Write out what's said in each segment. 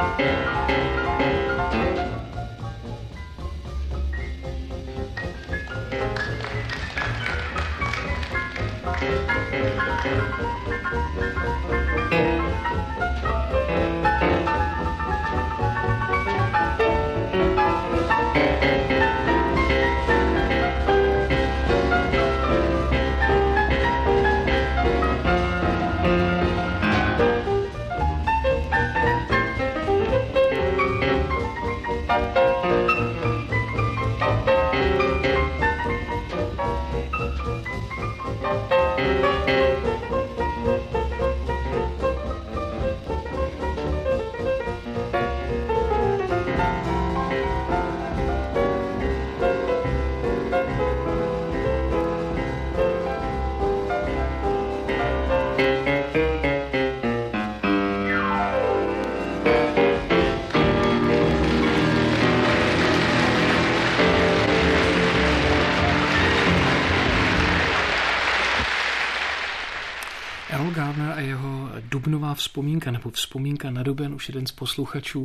Errol Garner a jeho dubnová vzpomínka, nebo vzpomínka na duben, už jeden z posluchačů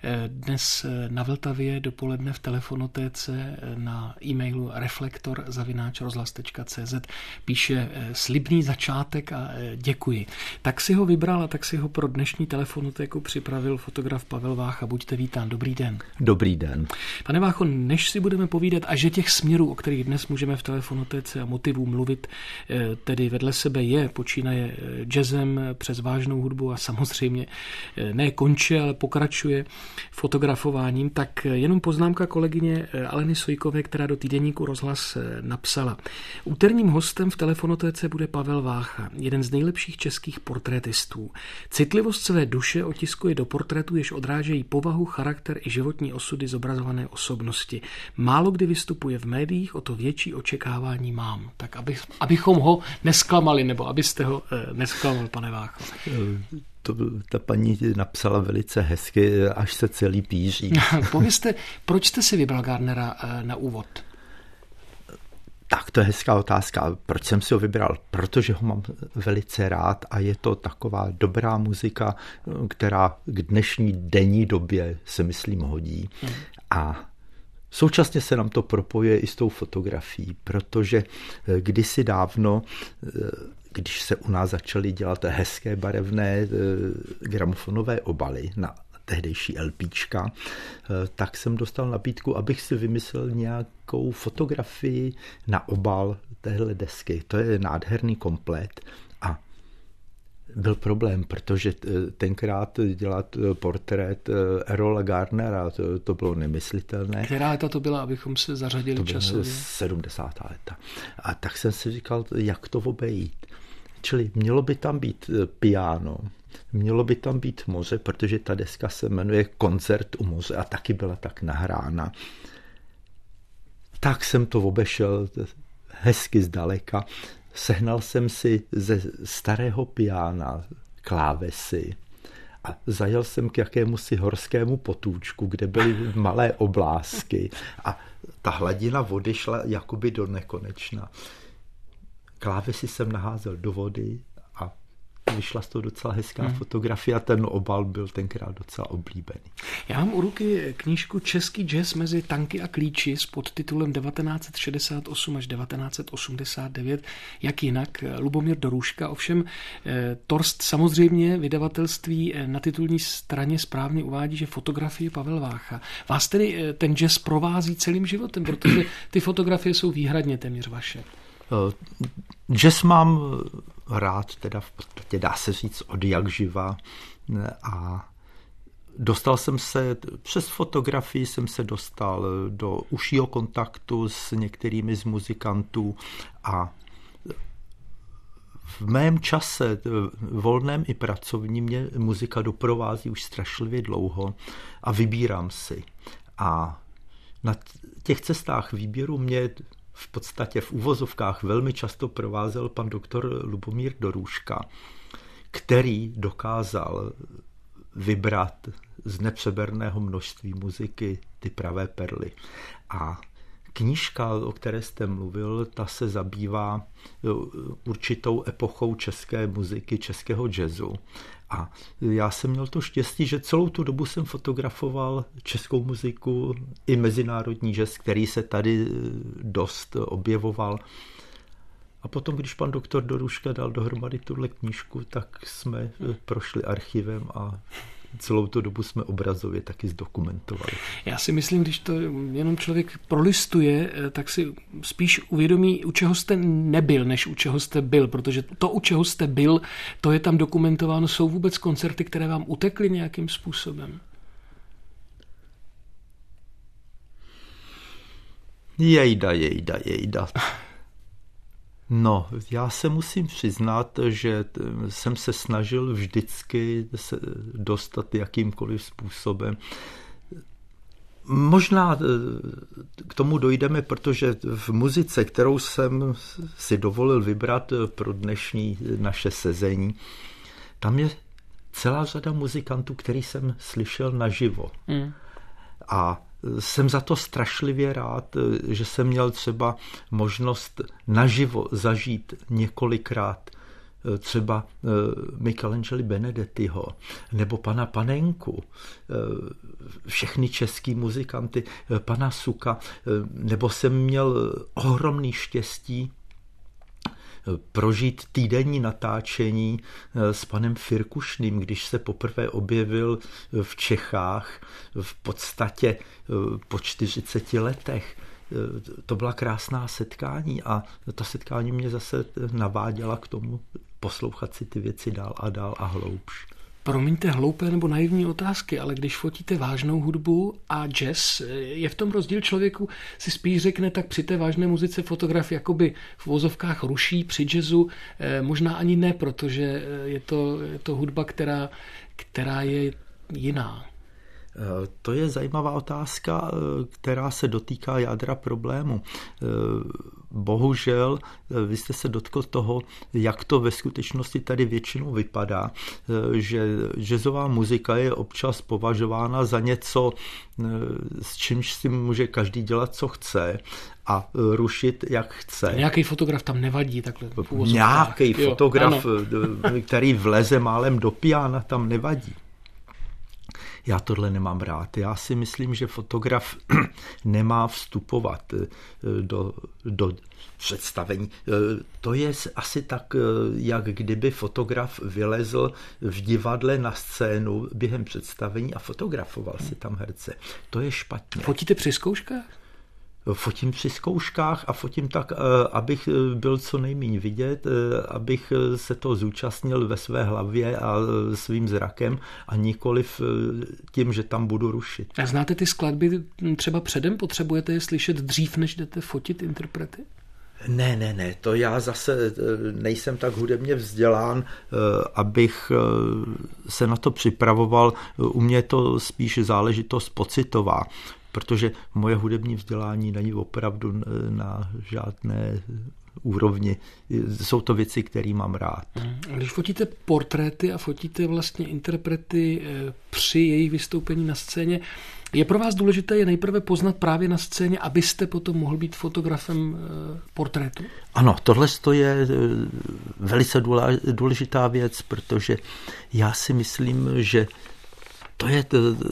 dnes na Vltavě dopoledne v telefonotéce na e-mailu reflektor@rozhlas.cz píše slibný začátek a děkuji. Tak si ho vybral a tak si ho pro dnešní telefonotéku připravil fotograf Pavel Vácha. Buďte vítán, dobrý den. Dobrý den. Pane Vácho, než si budeme povídat a že těch směrů, o kterých dnes můžeme v telefonotéce a motivů mluvit, tedy vedle sebe počínaje jazzem přes vážnou hudbu a samozřejmě ne konče, ale pokračuje fotografováním, tak jenom poznámka kolegyně Aleny Sojkové, která do týdeníku Rozhlas napsala. Úterním hostem v telefonotéce bude Pavel Vácha, jeden z nejlepších českých portrétistů. Citlivost své duše otiskuje do portrétu, jež odrážejí povahu, charakter i životní osudy zobrazované osobnosti. Málo kdy vystupuje v médiích, o to větší očekávání mám. Tak abychom ho nesklamali, nebo abyste ho nesklamal, pane Vácho. Ta paní napsala velice hezky, až se celý píří. Povězte, proč jste si vybral Garnera na úvod? Tak to je hezká otázka. Proč jsem si ho vybral? Protože ho mám velice rád a je to taková dobrá muzika, která k dnešní denní době se myslím hodí. A současně se nám to propojuje i s tou fotografií, protože kdysi dávno, když se u nás začaly dělat hezké barevné gramofonové obaly na tehdejší LPčka, tak jsem dostal nabídku, abych si vymyslel nějakou fotografii na obal téhle desky. To je nádherný komplet. A byl problém, protože tenkrát dělat portrét Errola Garnera, to bylo nemyslitelné. Která léta to byla, abychom se zařadili časově? 70. léta. A tak jsem si říkal, jak to obejít. Čili mělo by tam být piano, mělo by tam být moře, protože ta deska se jmenuje Koncert u moře a taky byla tak nahrána. Tak jsem to obešel hezky zdaleka. Sehnal jsem si ze starého piana klávesy a zajel jsem k jakémusi horskému potůčku, kde byly malé oblásky a ta hladina vody šla jakoby do nekonečna. Klávesy jsem naházel do vody a vyšla z toho docela hezká fotografie a ten obal byl tenkrát docela oblíbený. Já mám u ruky knížku Český jazz mezi tanky a klíči s podtitulem 1968 až 1989. Jak jinak? Lubomír Dorůška. Ovšem Torst samozřejmě vydavatelství na titulní straně správně uvádí, že fotografie Pavel Vácha. Vás tedy ten jazz provází celým životem, protože ty fotografie jsou výhradně téměř vaše. Jazz mám rád, teda v podstatě dá se říct od jak živa a dostal jsem se, přes fotografii jsem se dostal do užšího kontaktu s některými z muzikantů a v mém čase, volném i pracovním, mě muzika doprovází už strašlivě dlouho a vybírám si. A na těch cestách výběru mě v podstatě v uvozovkách velmi často provázel pan doktor Lubomír Dorůška, který dokázal vybrat z nepřeberného množství muziky ty pravé perly. A knížka, o které jste mluvil, ta se zabývá určitou epochou české muziky, českého jazzu. A já jsem měl to štěstí, že celou tu dobu jsem fotografoval českou muziku i mezinárodní jazz, který se tady dost objevoval. A potom, když pan doktor Doruška dal dohromady tuhle knížku, tak jsme prošli archivem a celou tu dobu jsme obrazově taky zdokumentovali. Já si myslím, když to jenom člověk prolistuje, tak si spíš uvědomí, u čeho jste nebyl, než u čeho jste byl, protože to, u čeho jste byl, to je tam dokumentováno. Jsou vůbec koncerty, které vám utekly nějakým způsobem? Jejda. No, já se musím přiznat, že jsem se snažil vždycky se dostat jakýmkoliv způsobem. Možná k tomu dojdeme, protože v muzice, kterou jsem si dovolil vybrat pro dnešní naše sezení, tam je celá řada muzikantů, který jsem slyšel naživo. A jsem za to strašlivě rád, že jsem měl třeba možnost naživo zažít několikrát třeba Michelangeli Benedettiho nebo pana Panenku, všechny český muzikanty, pana Suka, nebo jsem měl ohromný štěstí prožít týdenní natáčení s panem Firkušným, když se poprvé objevil v Čechách v podstatě po 40 letech. To byla krásná setkání a ta setkání mě zase naváděla k tomu poslouchat si ty věci dál a hloubš. Promiňte hloupé nebo naivní otázky, ale když fotíte vážnou hudbu a jazz, je v tom rozdíl? Člověku si spíš řekne, tak při té vážné muzice fotograf jakoby v uvozovkách ruší, při jazzu možná ani ne, protože je to hudba, která je jiná. To je zajímavá otázka, která se dotýká jádra problému. Bohužel, vy jste se dotkl toho, jak to ve skutečnosti tady většinou vypadá, že jazzová muzika je občas považována za něco, s čímž si může každý dělat, co chce a rušit, jak chce. Nějaký fotograf tam nevadí takhle. Nějaký fotograf, který vleze málem do piana, tam nevadí. Já tohle nemám rád. Já si myslím, že fotograf nemá vstupovat do představení. To je asi tak, jak kdyby fotograf vylezl v divadle na scénu během představení a fotografoval si tam herce. To je špatně. Fotíte při zkouškách? Fotím při zkouškách a fotím tak, abych byl co nejméně vidět, abych se to zúčastnil ve své hlavě a svým zrakem a nikoliv tím, že tam budu rušit. A znáte ty skladby třeba předem? Potřebujete je slyšet dřív, než jdete fotit interprety? Ne, to já zase nejsem tak hudebně vzdělán, abych se na to připravoval. U mě je to spíš záležitost pocitová, protože moje hudební vzdělání není opravdu na žádné úrovni. Jsou to věci, které mám rád. Když fotíte portréty a fotíte vlastně interprety při jejich vystoupení na scéně, je pro vás důležité je nejprve poznat právě na scéně, abyste potom mohl být fotografem portrétu? Ano, tohle je velice důležitá věc, protože já si myslím, že to je...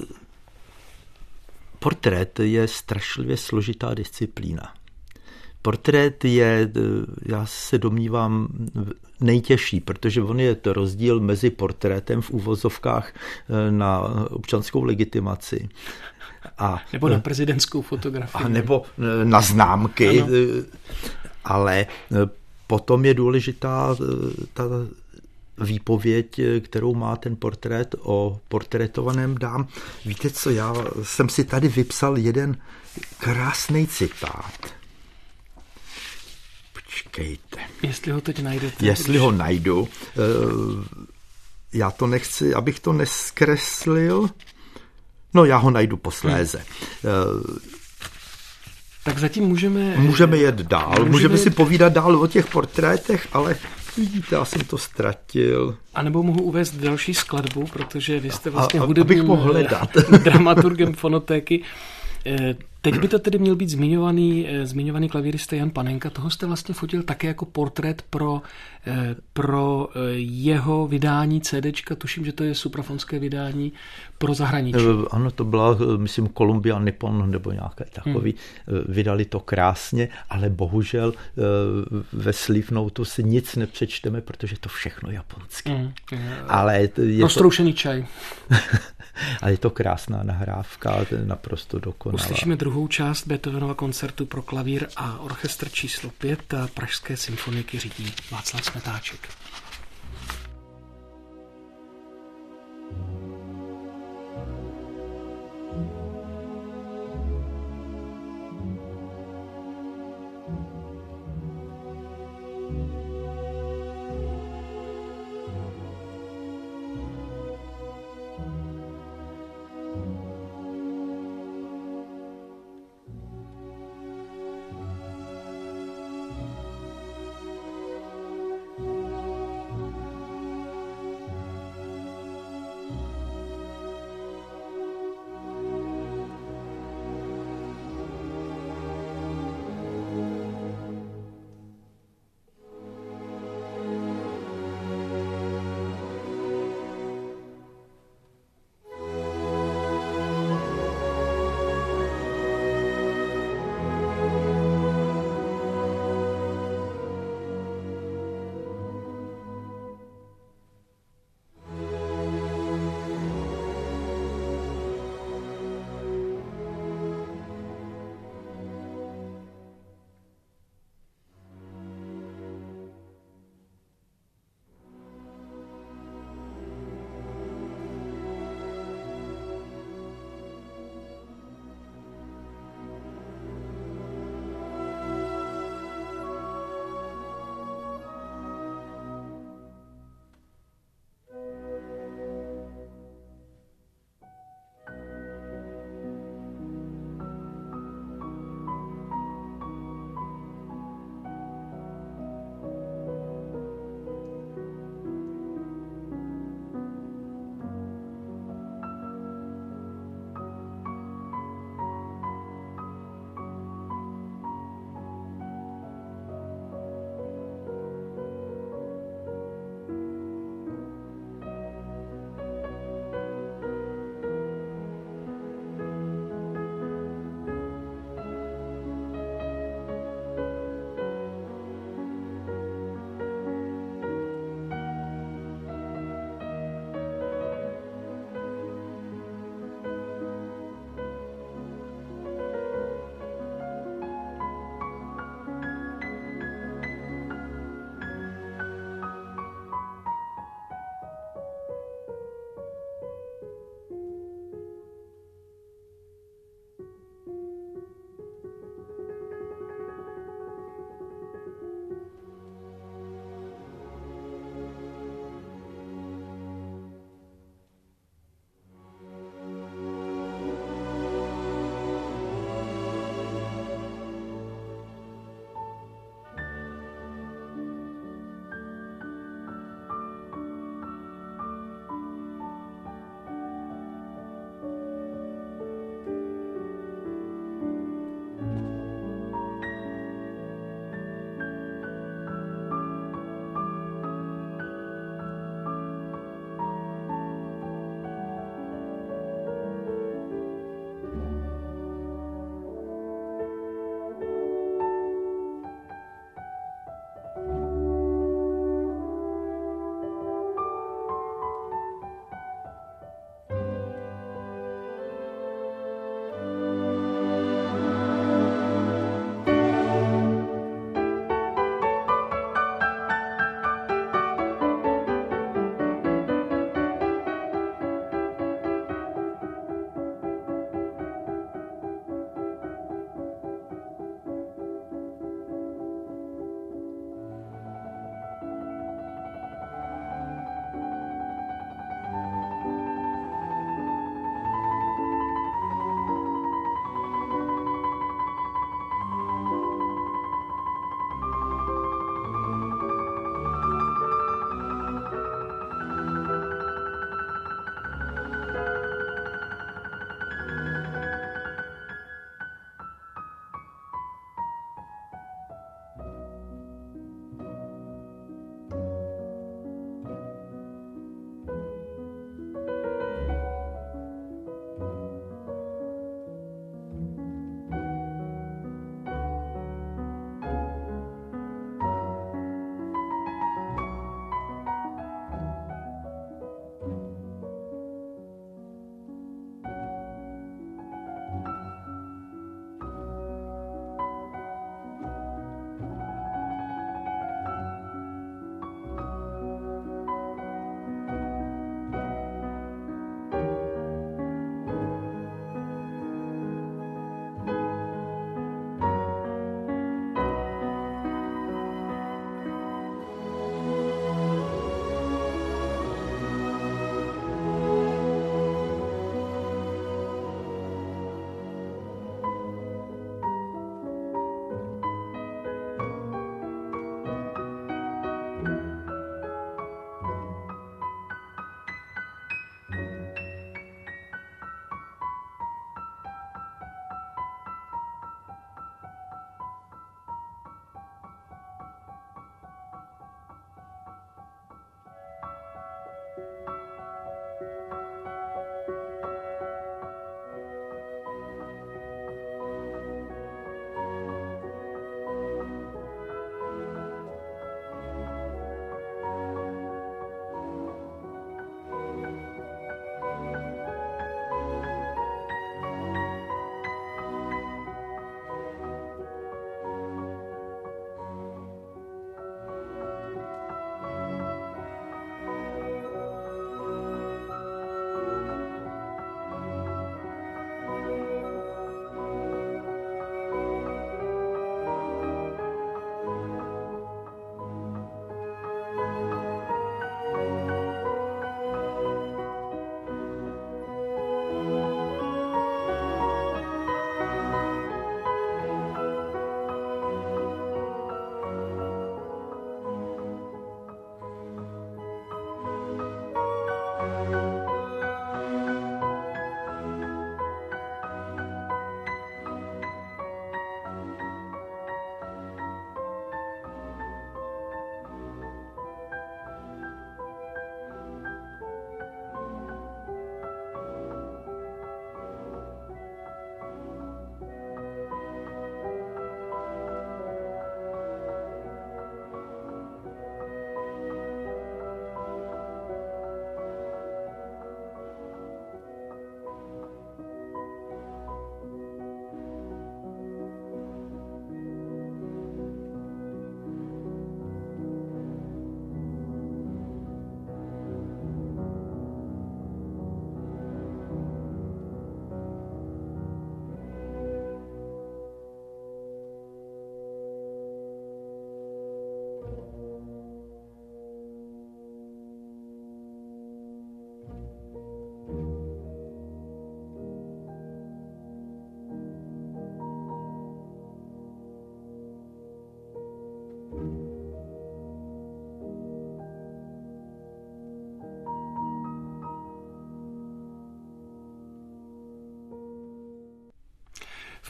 Portrét je strašlivě složitá disciplína. Portrét je, já se domnívám, nejtěžší, protože on je to rozdíl mezi portrétem v uvozovkách na občanskou legitimaci. Nebo na prezidentskou fotografii. Nebo na známky. Ano. Ale potom je důležitá ta výpověď, kterou má ten portrét o portrétovaném dám. Víte co, já jsem si tady vypsal jeden krásný citát. Počkejte. Jestli ho teď najdete. Jestli ho najdu. Já to nechci, abych to neskreslil. No, já ho najdu posléze. Tak zatím můžeme jet dál. Můžeme si povídat dál o těch portrétech, ale vidíte, já jsem to ztratil. A nebo mohu uvést další skladbu, protože vy jste vlastně hudebním abych mohl hledat. dramaturgem Fonotéky. Teď by to tedy měl být zmiňovaný klavírista Jan Panenka. Toho jste vlastně fotil také jako portrét pro jeho vydání CDčka. Tuším, že to je suprafonské vydání pro zahraničí. Ano, to byla, myslím, Columbia Nippon nebo nějaké takový. Vydali to krásně, ale bohužel ve Sleeve Notu si nic nepřečteme, protože to všechno japonsky. Ale roztroušený čaj. Ale je to krásná nahrávka, to je naprosto dokonalá. Uslyšíme druhou část Beethovenova koncertu pro klavír a orchestr číslo 5 a Pražské symfoniky řídí Václav Smetáček.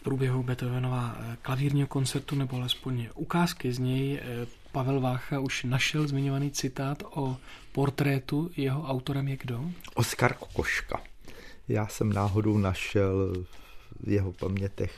průběhu Beethovenova klavírního koncertu, nebo alespoň ukázky z něj, Pavel Vácha už našel zmiňovaný citát o portrétu. Jeho autorem je kdo? Oskar Kokoška. Já jsem náhodou našel v jeho pamětech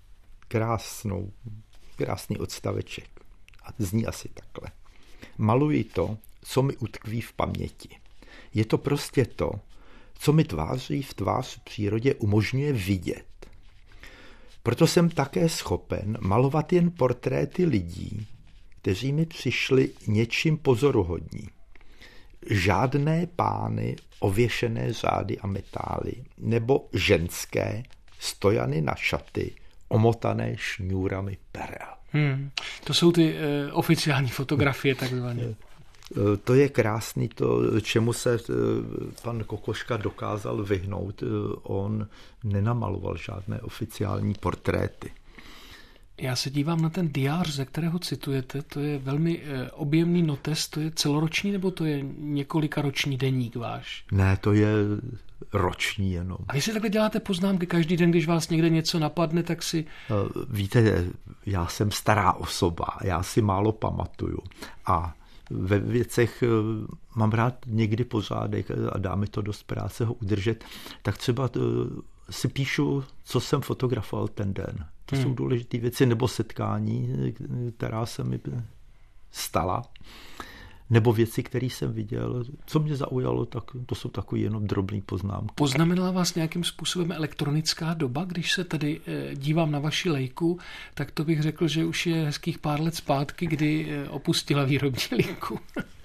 krásný odstaveček. A zní asi takhle. Maluji to, co mi utkví v paměti. Je to prostě to, co mi tváří v tvář v přírodě umožňuje vidět. Proto jsem také schopen malovat jen portréty lidí, kteří mi přišli něčím pozoruhodní. Žádné pány ověšené řády a metály, nebo ženské stojany na šaty, omotané šňůrami perel. To jsou ty oficiální fotografie takzvané. To je krásný, to, čemu se pan Kokoška dokázal vyhnout. On nenamaloval žádné oficiální portréty. Já se dívám na ten diář, ze kterého citujete. To je velmi objemný notes. To je celoroční, nebo to je několikaroční deník váš? Ne, to je roční jenom. A vy si takhle děláte poznámky každý den, když vás někde něco napadne, tak si... Víte, já jsem stará osoba, já si málo pamatuju. A ve věcech mám rád někdy pořádek a dá mi to dost práce ho udržet, tak třeba si píšu, co jsem fotografoval ten den. To jsou důležité věci, nebo setkání, která se mi stala, nebo věci, které jsem viděl. Co mě zaujalo, tak to jsou takové jenom drobné poznámky. Poznamenala vás nějakým způsobem elektronická doba? Když se tady dívám na vaši lejku, tak to bych řekl, že už je hezkých pár let zpátky, kdy opustila výrobní linku.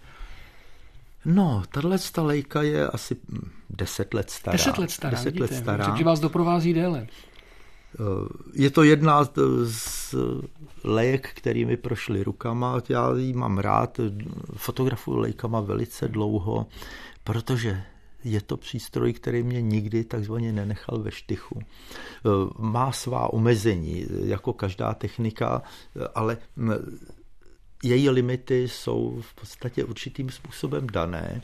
No, tato lejka je asi 10 let stará. 10 let stará. Takže vás doprovází déle. Je to jedna z lejek, kterými prošly rukama. Já ji mám rád, fotografuju lejkama velice dlouho, protože je to přístroj, který mě nikdy takzvaně nenechal ve štychu. Má svá omezení, jako každá technika, ale její limity jsou v podstatě určitým způsobem dané.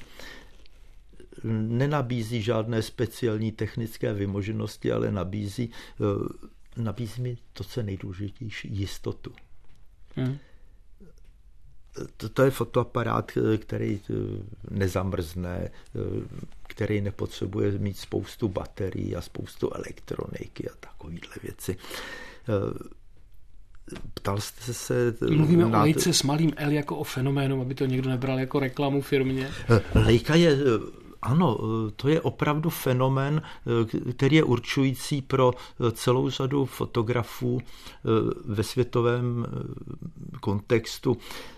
Nenabízí žádné speciální technické vymoženosti, ale nabízí mi to, co je nejdůležitější, jistotu. To je fotoaparát, který nezamrzne, který nepotřebuje mít spoustu baterií a spoustu elektroniky a takovýhle věci. Ptal jste se... Mluvíme o lejce s malým L jako o fenoménu, aby to někdo nebral jako reklamu firmě. Lejka je... Ano, to je opravdu fenomén, který je určující pro celou řadu fotografů ve světovém kontextu.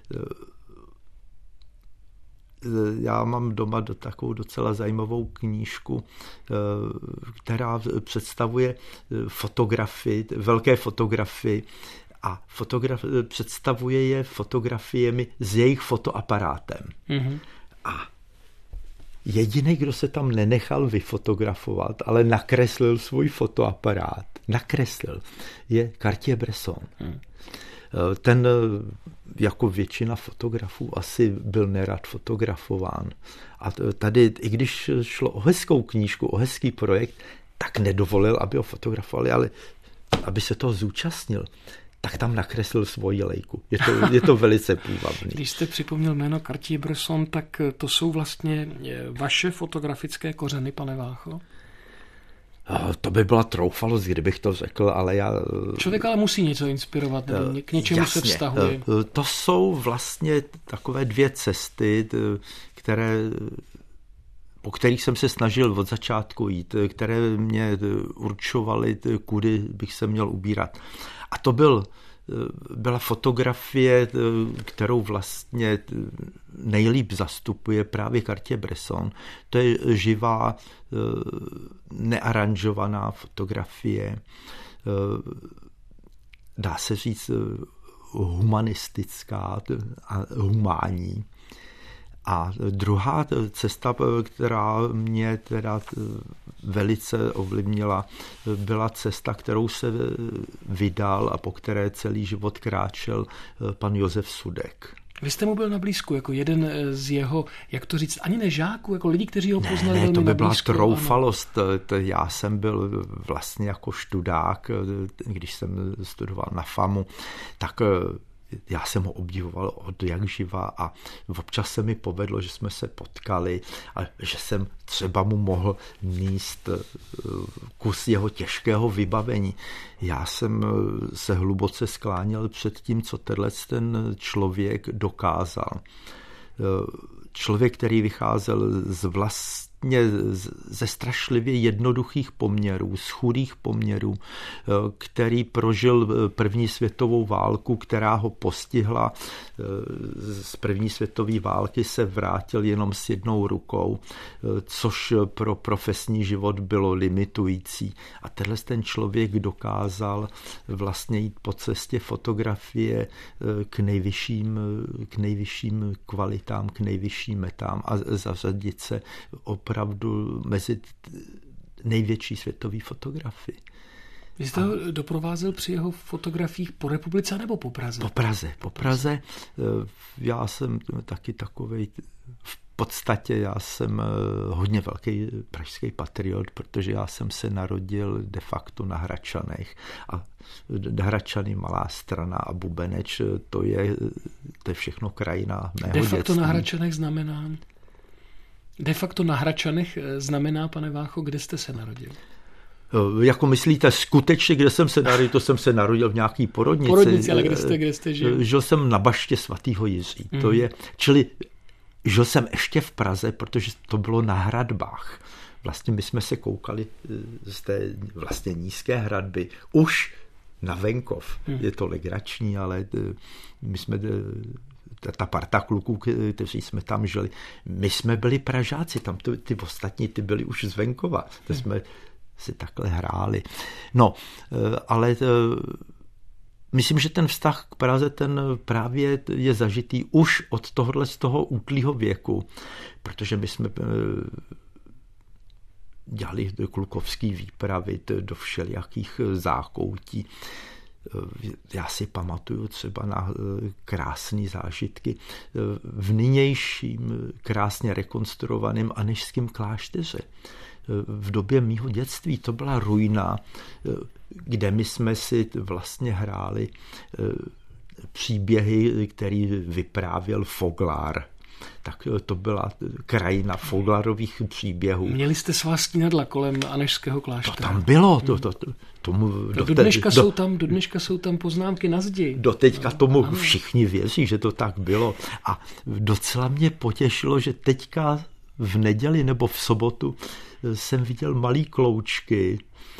Já mám doma takovou docela zajímavou knížku, která představuje fotografii, velké fotografii, a představuje je fotografiemi s jejich fotoaparátem. A jediný, kdo se tam nenechal vyfotografovat, ale nakreslil svůj fotoaparát, je Cartier-Bresson. Ten, jako většina fotografů, asi byl nerad fotografován. A tady, i když šlo o hezkou knížku, o hezký projekt, tak nedovolil, aby ho fotografovali, ale aby se toho zúčastnil, tak tam nakreslil svoji lejku. Je to velice půvabný. Když jste připomněl jméno Cartier-Bresson, tak to jsou vlastně vaše fotografické kořeny, pane Vácho? To by byla troufalost, kdybych to řekl, ale já... Člověk ale musí něco inspirovat, k něčemu jasně, se vztahuje. To jsou vlastně takové dvě cesty, po kterých jsem se snažil od začátku jít, které mě určovaly, kudy bych se měl ubírat. A to byla fotografie, kterou vlastně nejlíp zastupuje právě Cartier-Bresson. To je živá, nearanžovaná fotografie, dá se říct humanistická a humánní. A druhá cesta, která mě teda velice ovlivnila, byla cesta, kterou se vydal a po které celý život kráčel pan Josef Sudek. Vy jste mu byl na blízku, jako jeden z jeho, jak to říct, ani ne žáků, jako lidí, kteří ho poznali velmi to by na byla blízku, troufalost. Já jsem byl vlastně jako študák, když jsem studoval na FAMu, tak já jsem ho obdivoval od jak živa a občas se mi povedlo, že jsme se potkali a že jsem třeba mu mohl níst kus jeho těžkého vybavení. Já jsem se hluboce skláněl před tím, co ten člověk dokázal. Člověk, který vycházel ze strašlivě jednoduchých poměrů, z chudých poměrů, který prožil první světovou válku, která ho postihla. Z první světové války se vrátil jenom s jednou rukou, což pro profesní život bylo limitující. A ten člověk dokázal vlastně jít po cestě fotografie k nejvyšším kvalitám, k nejvyšším metám a zařadit se opravdu mezi největší světové fotografii. Vy jste ho doprovázel při jeho fotografiích po republice nebo po Praze? Po Praze. Já jsem taky takovej, v podstatě já jsem hodně velký pražský patriot, protože já jsem se narodil de facto na Hradčanech a Hradčany, Malá Strana a Bubeneč, to je všechno krajina mého dětství. De facto na Hradčanech znamená... De facto na Hradčanech znamená, pane Vácho, kde jste se narodil? Jako myslíte skutečně, kde jsem se narodil? To jsem se narodil v nějaký porodnici. Porodnici, ale kde jste žil? Žil jsem na baště svatého Jiří. Čili žil jsem ještě v Praze, protože to bylo na hradbách. Vlastně my jsme se koukali z té vlastně nízké hradby už na venkov. Je to legrační, ale my jsme... ta parta kluků, kteří jsme tam žili, my jsme byli Pražáci, tam ty ostatní, ty byli už z venkova, to jsme si takhle hráli. No, ale myslím, že ten vztah k Praze, ten právě je zažitý už od z toho útlýho věku, protože my jsme dělali klukovský výpravy do všelijakých zákoutí. Já si pamatuju třeba na krásné zážitky v nynějším krásně rekonstruovaném Anežském klášteře. V době mýho dětství to byla ruina, kde my jsme si vlastně hráli příběhy, který vyprávěl Foglár. Tak to byla krajina Foglarových příběhů. Měli jste svá stínadla kolem Anežského kláštera. To tam bylo. Do dneška jsou tam poznámky na zdi. Doteďka tomu všichni věří, že to tak bylo. A docela mě potěšilo, že teďka v neděli nebo v sobotu jsem viděl malý kloučky,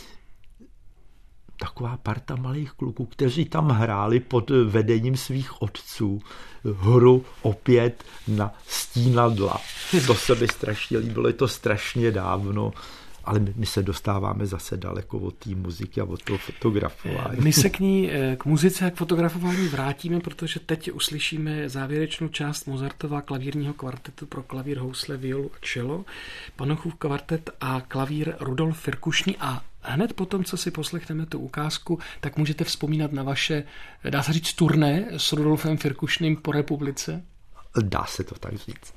taková parta malých kluků, kteří tam hráli pod vedením svých otců hru opět na stínadla. To se mi strašně líbilo, je to strašně dávno, ale my se dostáváme zase daleko od té muziky a od toho fotografování. My se k muzice a k fotografování vrátíme, protože teď uslyšíme závěrečnou část Mozartova klavírního kvartetu pro klavír, housle, violu a čelo, Panochův kvartet a klavír Rudolf Firkušný a hned potom, co si poslechneme tu ukázku, tak můžete vzpomínat na vaše, dá se říct, turné s Rudolfem Firkušným po republice? Dá se to tak říct.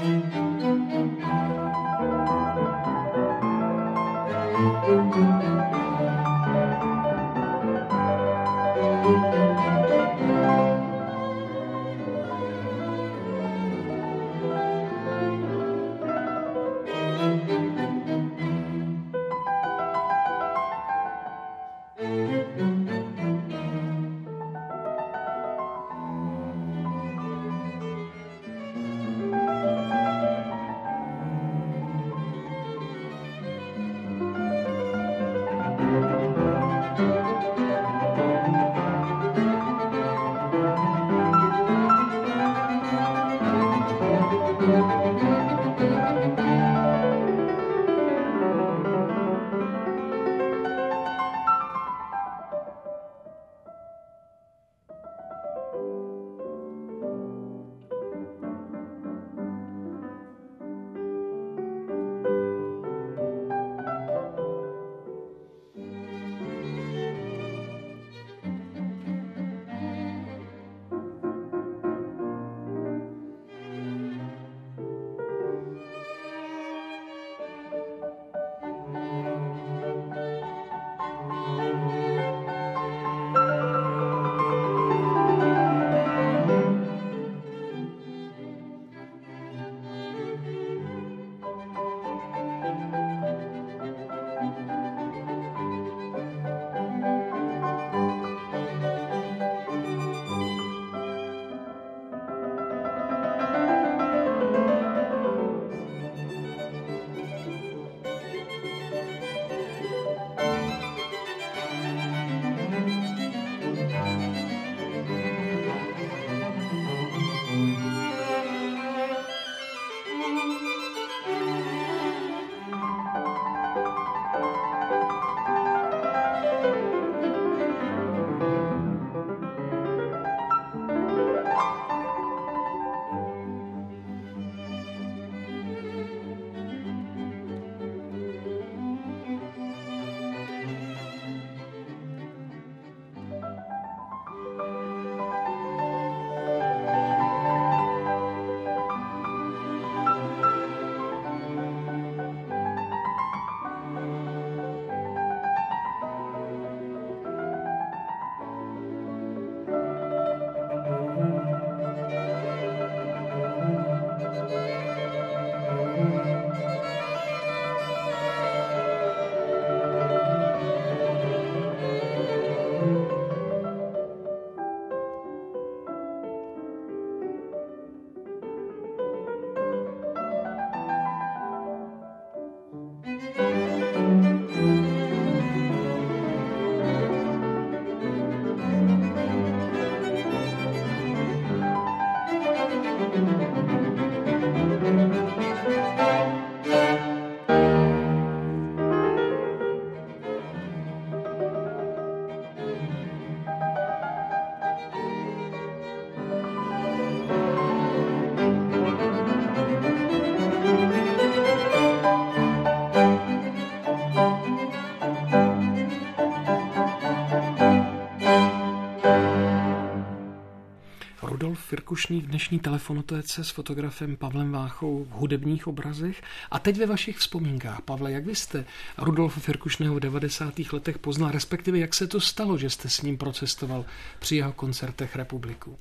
Firkušný v dnešní telefonotéce s fotografem Pavlem Váchou v hudebních obrazech. A teď ve vašich vzpomínkách. Pavle, jak vy jste Rudolfa Firkušného v 90. letech poznal, respektive jak se to stalo, že jste s ním procestoval při jeho koncertech Republiku?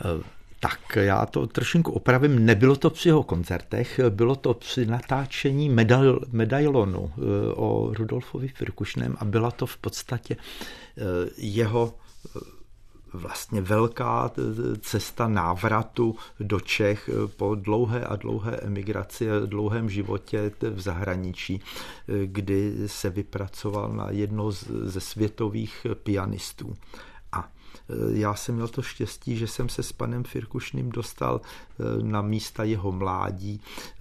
Tak já to trošinku opravím, nebylo to při jeho koncertech, bylo to při natáčení medailonu o Rudolfovi Firkušném a byla to v podstatě jeho vlastně velká cesta návratu do Čech po dlouhé a dlouhé emigraci a dlouhém životě v zahraničí, kdy se vypracoval na jedno ze světových pianistů. A já jsem měl to štěstí, že jsem se s panem Firkušným dostal na místa jeho mládí,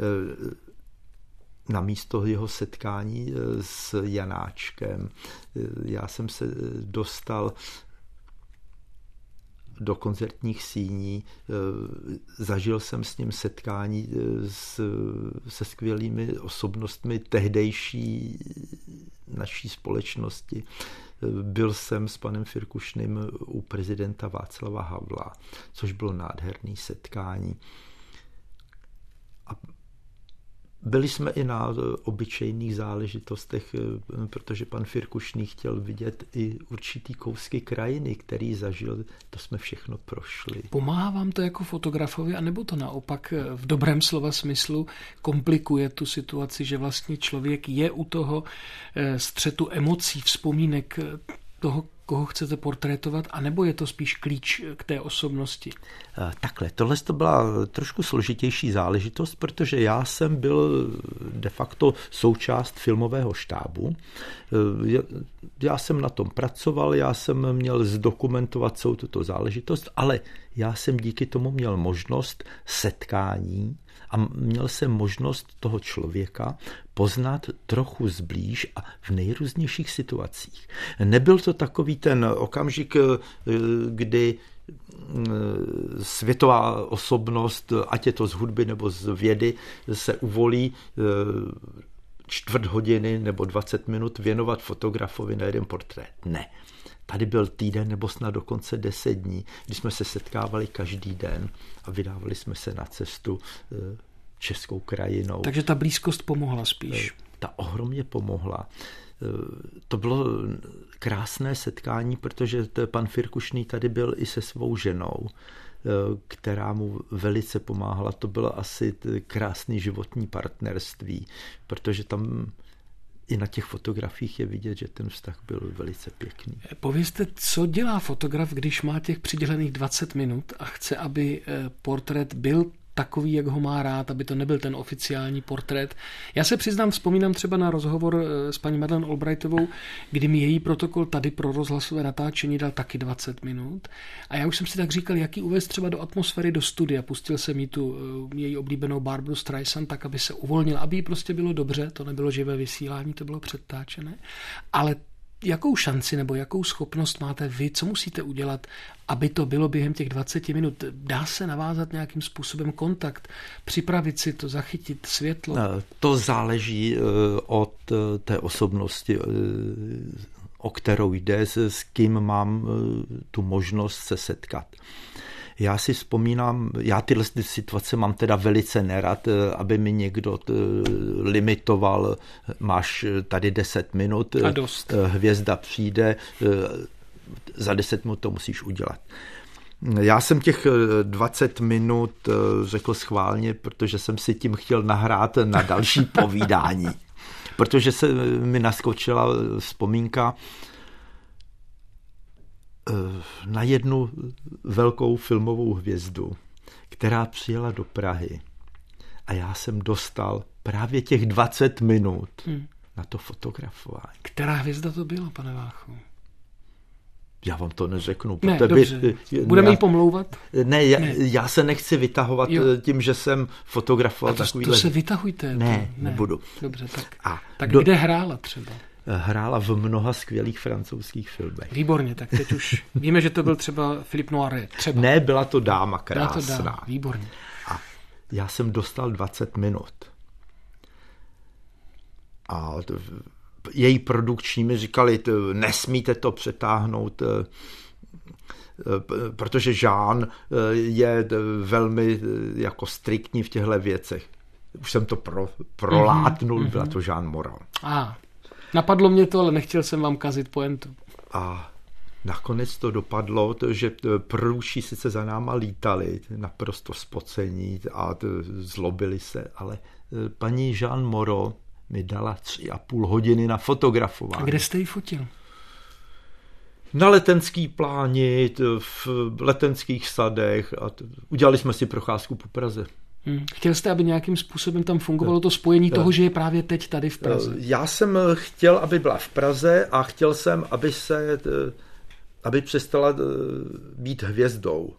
na místo jeho setkání s Janáčkem. Já jsem se dostal do koncertních síní, zažil jsem s ním setkání se skvělými osobnostmi tehdejší naší společnosti. Byl jsem s panem Firkušným u prezidenta Václava Havla, což bylo nádherné setkání. A byli jsme i na obyčejných záležitostech, protože pan Firkušný chtěl vidět i určitý kousky krajiny, který zažil, to jsme všechno prošli. Pomáhá vám to jako fotografovi, anebo to naopak v dobrém slova smyslu komplikuje tu situaci, že vlastně člověk je u toho střetu emocí, vzpomínek toho, koho chcete portrétovat, anebo je to spíš klíč k té osobnosti? Takhle, tohle to byla trošku složitější záležitost, protože já jsem byl de facto součást filmového štábu. Já jsem na tom pracoval, já jsem měl zdokumentovat celou tuto záležitost, ale já jsem díky tomu měl možnost setkání a měl jsem možnost toho člověka poznat trochu zblíž a v nejrůznějších situacích. Nebyl to takový ten okamžik, kdy světová osobnost, ať je to z hudby nebo z vědy, se uvolí čtvrt hodiny nebo 20 minut věnovat fotografovi na jeden portrét. Ne. Tady byl týden nebo snad dokonce 10 dní, kdy jsme se setkávali každý den a vydávali jsme se na cestu českou krajinou. Takže ta blízkost pomohla spíš. Ta ohromně pomohla. To bylo krásné setkání, protože pan Firkušný tady byl i se svou ženou, která mu velice pomáhala. To bylo asi krásný životní partnerství, protože tam i na těch fotografiích je vidět, že ten vztah byl velice pěkný. Povězte, co dělá fotograf, když má těch přidělených 20 minut a chce, aby portrét byl takový, jak ho má rád, aby to nebyl ten oficiální portrét. Já se přiznám, vzpomínám třeba na rozhovor s paní Madeleine Albrightovou, kdy mi její protokol tady pro rozhlasové natáčení dal taky 20 minut. A já už jsem si tak říkal, jaký uvést třeba do atmosféry, do studia. Pustil jsem jí tu její oblíbenou Barbru Streisand, tak, aby se uvolnila, aby jí prostě bylo dobře, to nebylo živé vysílání, to bylo předtáčené. Ale jakou šanci nebo jakou schopnost máte vy, co musíte udělat, aby to bylo během těch 20 minut? Dá se navázat nějakým způsobem kontakt, připravit si to, zachytit světlo? To záleží od té osobnosti, o kterou jde, s kým mám tu možnost se setkat. Já si vzpomínám, já tyhle situace mám teda velice nerad, aby mi někdo limitoval, máš tady 10 minut, a dost. Hvězda přijde, za 10 minut to musíš udělat. Já jsem těch 20 minut řekl schválně, protože jsem si tím chtěl nahrát na další povídání. Protože se mi naskočila vzpomínka na jednu velkou filmovou hvězdu, která přijela do Prahy a já jsem dostal právě těch 20 minut na to fotografování. Která hvězda to byla, pane Vácho? Já vám to neřeknu. Ne, dobře. Budeme jí pomlouvat? Ne, já se nechci vytahovat tím, že jsem fotografoval takovýhle. To se vytahujte. Ne, nebudu. Dobře, tak kde hrála třeba? Hrála v mnoha skvělých francouzských filmech. Výborně, tak teď už víme, že to byl třeba Philippe Noiret. Třeba. Ne, byla to dáma krásná. Byla to dáma, výborně. A já jsem dostal 20 minut. A její produkční mi říkali, nesmíte to přetáhnout, protože Jean je velmi jako striktní v těchto věcech. Už jsem to prolátnul, byla to Jean Moreau. Napadlo mě to, ale nechtěl jsem vám kazit pointu. A nakonec to dopadlo, že průši sice za náma lítali, naprosto spocení a zlobili se, ale paní Jean Moreau mi dala 3,5 hodiny na fotografování. A kde jste ji fotil? Na Letenský pláni, v letenských sadech a udělali jsme si procházku po Praze. Chtěl jste, aby nějakým způsobem tam fungovalo to spojení toho, že je právě teď tady v Praze? Já jsem chtěl, aby byla v Praze a chtěl jsem, aby přestala být hvězdou.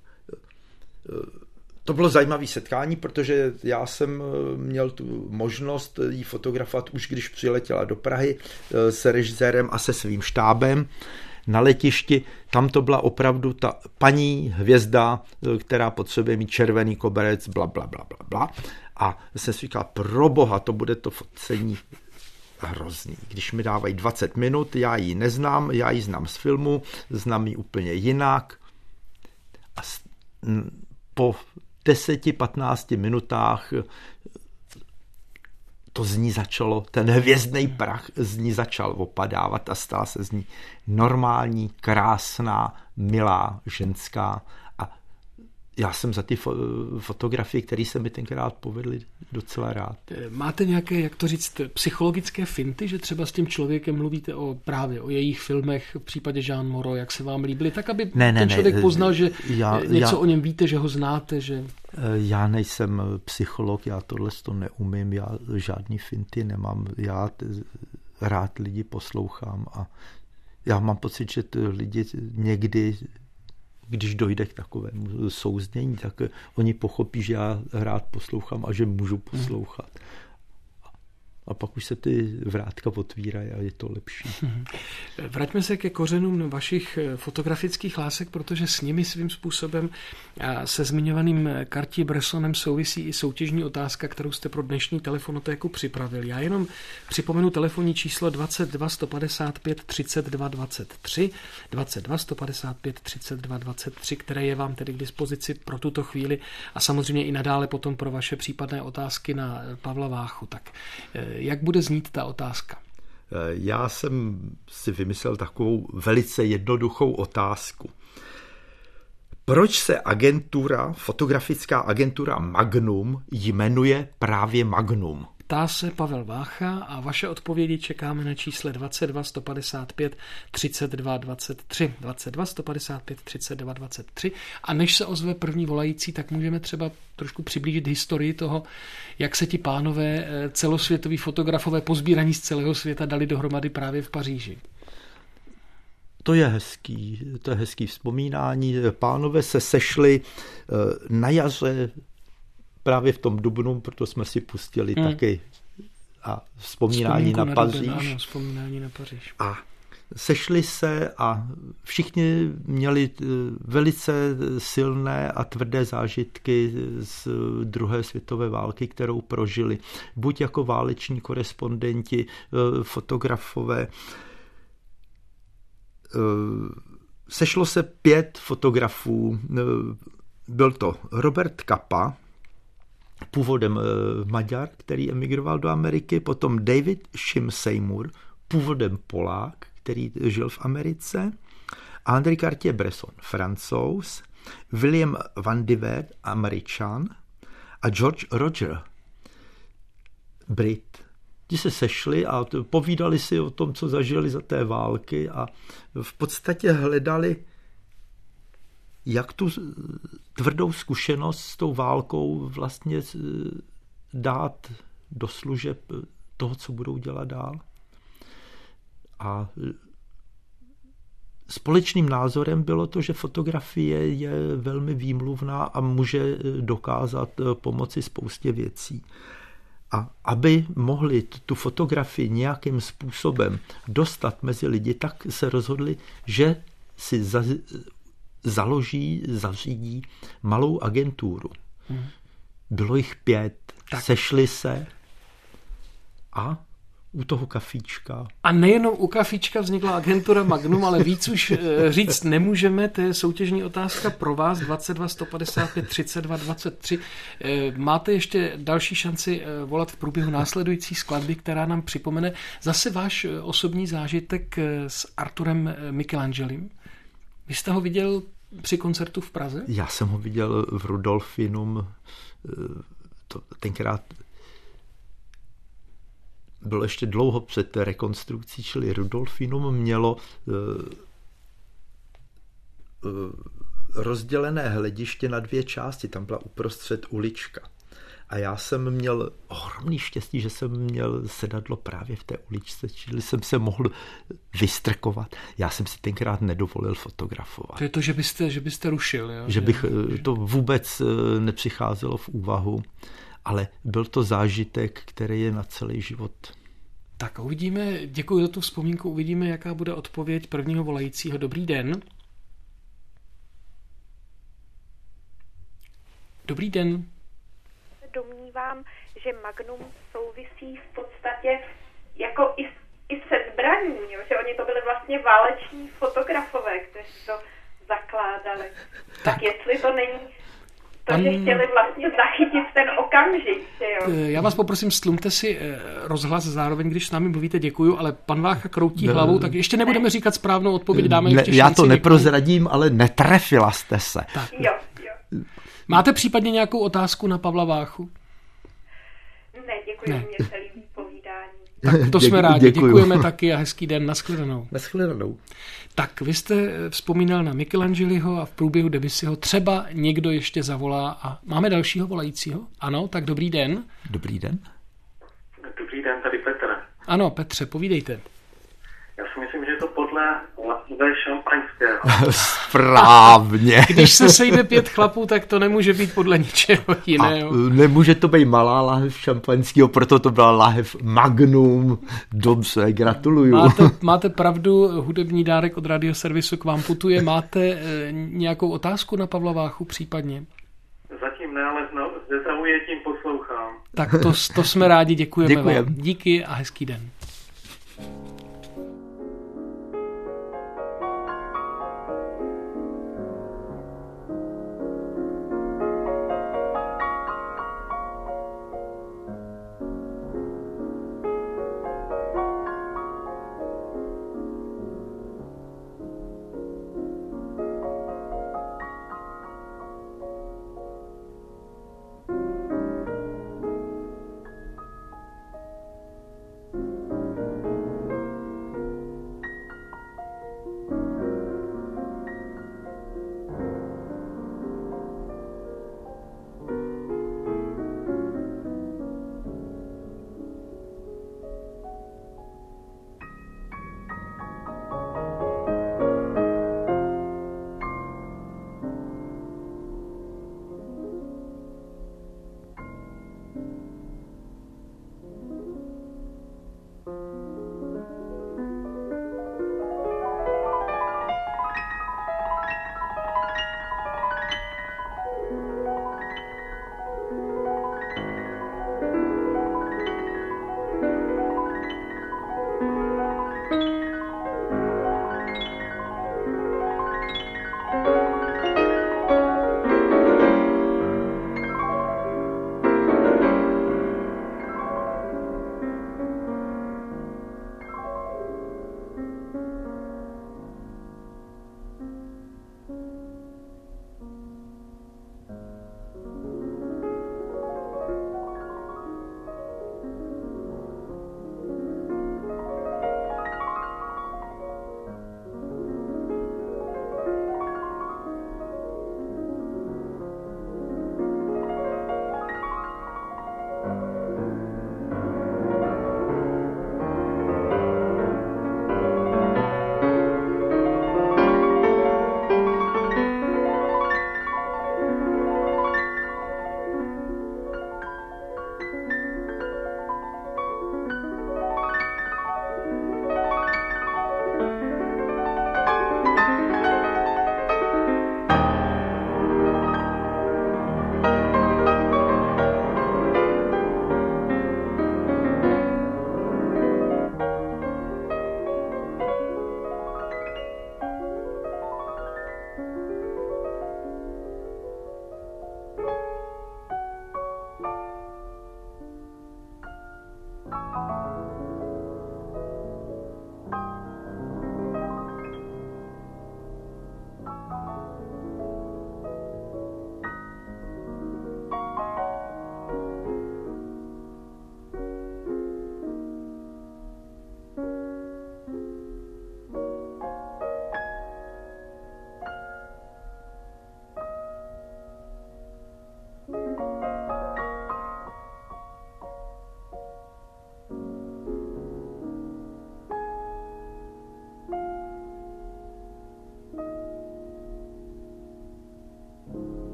To bylo zajímavé setkání, protože já jsem měl tu možnost jí fotografovat už když přiletěla do Prahy s režisérem a se svým štábem na letišti. Tam to byla opravdu ta paní hvězda, která potřebuje mít červený koberec, bla, bla, bla, bla, bla. A jsem si říkal, pro boha, to bude to focení hrozný. Když mi dávají 20 minut, já ji neznám, já ji znám z filmu, znám ji úplně jinak. A po 10-15 minutách to z ní začalo, ten hvězdný prach z ní začal opadávat a stala se z ní normální, krásná, milá ženská. A já jsem za ty fotografie, které se mi tenkrát povedly, docela rád. Máte nějaké, jak to říct, psychologické finty, že třeba s tím člověkem mluvíte právě o jejich filmech, v případě Jean Moreau, jak se vám líbily, tak aby ten člověk poznal, že něco o něm víte, že ho znáte, že... Já nejsem psycholog, já tohle to neumím, já žádný finty nemám, já rád lidi poslouchám a já mám pocit, že lidi někdy, když dojde k takovému souznění, tak oni pochopí, že já rád poslouchám a že můžu poslouchat. A pak už se ty vrátka otvírají a je to lepší. Vraťme se ke kořenům vašich fotografických lásek, protože s nimi svým způsobem se zmiňovaným Cartier-Bressonem souvisí i soutěžní otázka, kterou jste pro dnešní telefonotéku připravil. Já jenom připomenu telefonní číslo 22 155 32 23, 22 155 32 23, které je vám tedy k dispozici pro tuto chvíli a samozřejmě i nadále potom pro vaše případné otázky na Pavla Váchu. Tak jak bude znít ta otázka? Já jsem si vymyslel takovou velice jednoduchou otázku. Proč se fotografická agentura Magnum jmenuje právě Magnum? Ptá se Pavel Vácha a vaše odpovědi čekáme na čísle 22 155 32 23. 22 155 32 23. A než se ozve první volající, tak můžeme třeba trošku přiblížit historii toho, jak se ti pánové celosvětoví fotografové pozbíraní z celého světa dali dohromady právě v Paříži. To je hezký vzpomínání. Pánové se sešli na jaře právě v tom dubnu, proto jsme si pustili taky a vzpomínání na Paříž. Ano, vzpomínání na Paříž. A sešli se a všichni měli velice silné a tvrdé zážitky z druhé světové války, kterou prožili. Buď jako váleční korespondenti, fotografové. Sešlo se 5 fotografů. Byl to Robert Capa, původem Maďar, který emigroval do Ameriky, potom David Shim Seymour, původem Polák, který žil v Americe, André Cartier-Bresson, Francouz, William Van de Weer, Američan a George Roger, Brit. Ti se sešli a povídali si o tom, co zažili za té války a v podstatě hledali, jak tu tvrdou zkušenost s tou válkou vlastně dát do služeb toho, co budou dělat dál. A společným názorem bylo to, že fotografie je velmi výmluvná a může dokázat pomoci spoustě věcí. A aby mohli tu fotografii nějakým způsobem dostat mezi lidi, tak se rozhodli, že si zařídí malou agenturu. Bylo jich 5, sešli se a u toho kafíčka. A nejenom u kafíčka vznikla agentura Magnum, ale víc už říct nemůžeme. To je soutěžní otázka pro vás 22 155 32 23. Máte ještě další šanci volat v průběhu následující skladby, která nám připomene zase váš osobní zážitek s Arturem Michelangelim. Vy jste ho viděl při koncertu v Praze? Já jsem ho viděl v Rudolfinum. Tenkrát bylo ještě dlouho před rekonstrukcí, čili Rudolfinum mělo rozdělené hlediště na 2 části. Tam byla uprostřed ulička. A já jsem měl ohromný štěstí, že jsem měl sedadlo právě v té uličce, čili jsem se mohl vystrkovat. Já jsem si tenkrát nedovolil fotografovat. To je to, že byste rušil. Jo? Že bych to vůbec nepřicházelo v úvahu, ale byl to zážitek, který je na celý život. Tak uvidíme, děkuji za tu vzpomínku, uvidíme, jaká bude odpověď prvního volajícího. Dobrý den. Dobrý den. Domnívám, že Magnum souvisí v podstatě jako i se zbraní, jo? Že oni to byli vlastně váleční fotografové, kteří to zakládali. Tak jestli to není to, že chtěli vlastně zachytit ten okamžik, okamžitě, jo. Já vás poprosím, stlumte si rozhlas zároveň, když s námi mluvíte, děkuju, ale pan Vácha kroutí hlavou, tak ještě nebudeme říkat správnou odpověď, dáme ještě šanci. Já to neprozradím, ale netrefila jste se. Tak. Jo. Máte případně nějakou otázku na Pavla Váchu? Ne, děkuji, mě se líbí povídání. Tak to jsme rádi, děkujeme taky a hezký den, nashledanou. Nashledanou. Tak vy jste vzpomínal na Michelangeliho a v průběhu Debussyho třeba někdo ještě zavolá a máme dalšího volajícího? Ano, tak dobrý den. Dobrý den. Dobrý den, tady Petr. Ano, Petře, povídejte. Já si myslím, že je to podle lahve šampaňského. Správně. Když se sejde 5 chlapů, tak to nemůže být podle ničeho jiného. A nemůže to být malá lahev šampaňského, proto to byla lahev Magnum. Dobře, gratuluju. Máte pravdu, hudební dárek od Radioservisu k vám putuje. Máte nějakou otázku na Pavla Váchu případně? Zatím ne, ale ze zaujetím poslouchám. Tak to jsme rádi, děkujeme vám. Díky a hezký den.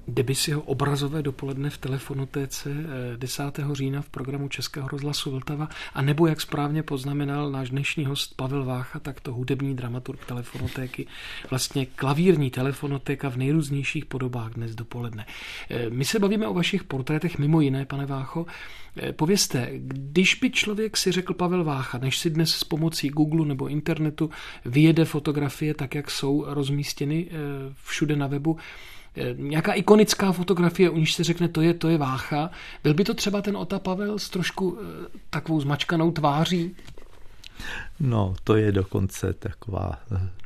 Debussího obrazové dopoledne v Telefonotéce 10. října v programu Českého rozhlasu Vltava, a nebo, jak správně poznamenal náš dnešní host Pavel Vácha, tak to hudební dramaturg Telefonotéky, vlastně klavírní telefonotéka v nejrůznějších podobách dnes dopoledne. My se bavíme o vašich portrétech mimo jiné, pane Vácho. Povězte, když by člověk si řekl Pavel Vácha, než si dnes s pomocí Google nebo internetu vyjede fotografie tak, jak jsou rozmístěny všude na webu, nějaká ikonická fotografie, u níž se řekne, to je Vácha. Byl by to třeba ten Ota Pavel s trošku takovou zmačkanou tváří? No, to je dokonce taková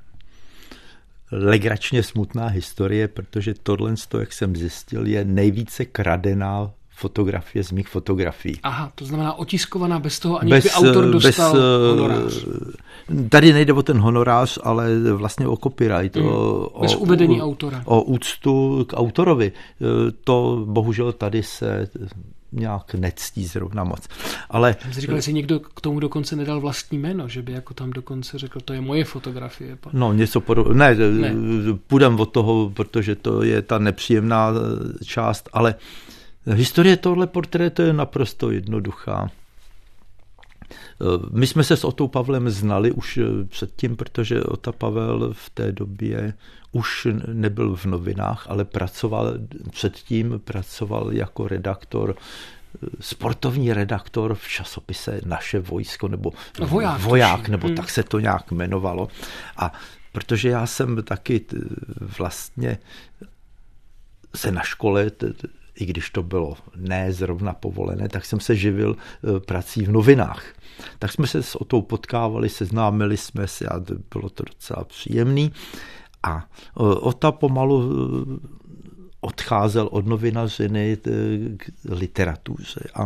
legračně smutná historie, protože tohle, jak jsem zjistil, je nejvíce kradená fotografie z mých fotografií. Aha, to znamená otiskovaná bez toho, aniž by autor dostal honorář. Tady nejde o ten honorář, ale vlastně o copyright. Bez uvedení autora. O úctu k autorovi. To bohužel tady se nějak nectí zrovna moc. Ale jsi říkal, jestli někdo k tomu dokonce nedal vlastní jméno, že by jako tam dokonce řekl, to je moje fotografie. No, něco podobného. Ne, půjdem od toho, protože to je ta nepříjemná část, ale historie tohle portrétu je naprosto jednoduchá. My jsme se s Otou Pavlem znali už předtím, protože Ota Pavel v té době už nebyl v novinách, ale pracoval jako redaktor, sportovní redaktor v časopise Naše vojsko, nebo Voják, nebo tak se to nějak jmenovalo. A protože já jsem taky vlastně se na škole, i když to bylo ne zrovna povolené, tak jsem se živil prací v novinách. Tak jsme se s Otou potkávali, seznámili jsme se a bylo to docela příjemný. A Ota pomalu odcházel od novinařiny k literatuře. A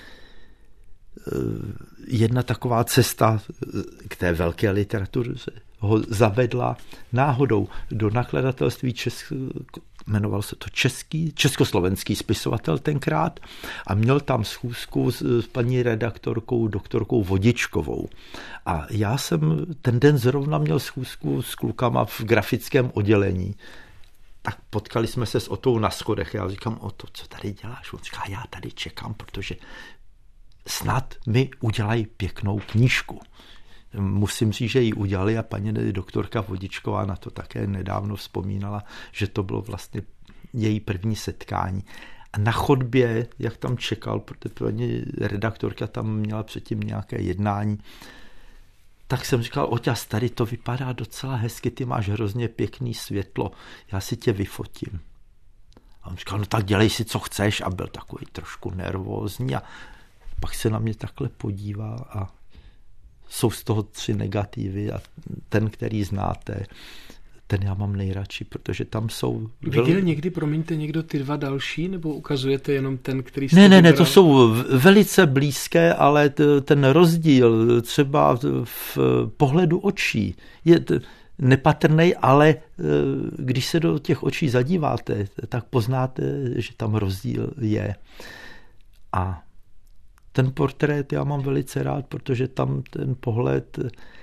jedna taková cesta k té velké literatuře ho zavedla náhodou do nakladatelství jmenoval se to československý spisovatel tenkrát, a měl tam schůzku s paní redaktorkou doktorkou Vodičkovou. A já jsem ten den zrovna měl schůzku s klukama v grafickém oddělení. Tak potkali jsme se s Otou na schodech. Já říkám, Oto, co tady děláš? On říká, já tady čekám, protože snad mi udělají pěknou knížku. Musím říct, že ji udělali, a paní doktorka Vodičková na to také nedávno vzpomínala, že to bylo vlastně její první setkání. A na chodbě, jak tam čekal, protože paní redaktorka tam měla předtím nějaké jednání, tak jsem říkal, Oťas, tady to vypadá docela hezky, ty máš hrozně pěkný světlo, já si tě vyfotím. A on říkal, no tak dělej si, co chceš, a byl takový trošku nervózní, a pak se na mě takhle podívá a jsou z toho 3 negativy, a ten, který znáte, ten já mám nejradši, protože tam jsou... Viděl někdy, promiňte, někdo ty 2 další, nebo ukazujete jenom ten, který jste Ne, to jsou velice blízké, ale ten rozdíl třeba v pohledu očí je nepatrný, ale když se do těch očí zadíváte, tak poznáte, že tam rozdíl je. A ten portrét já mám velice rád, protože tam ten pohled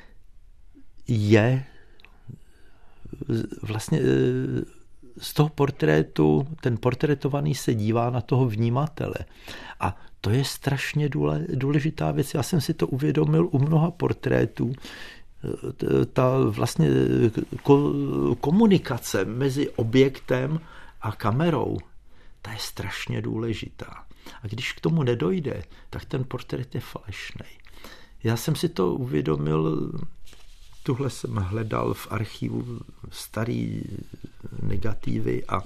je vlastně z toho portrétu, ten portrétovaný se dívá na toho vnímatele. A to je strašně důležitá věc. Já jsem si to uvědomil u mnoha portrétů. Ta vlastně komunikace mezi objektem a kamerou, ta je strašně důležitá. A když k tomu nedojde, tak ten portrét je falešný. Já jsem si to uvědomil, tuhle jsem hledal v archivu starý negativy a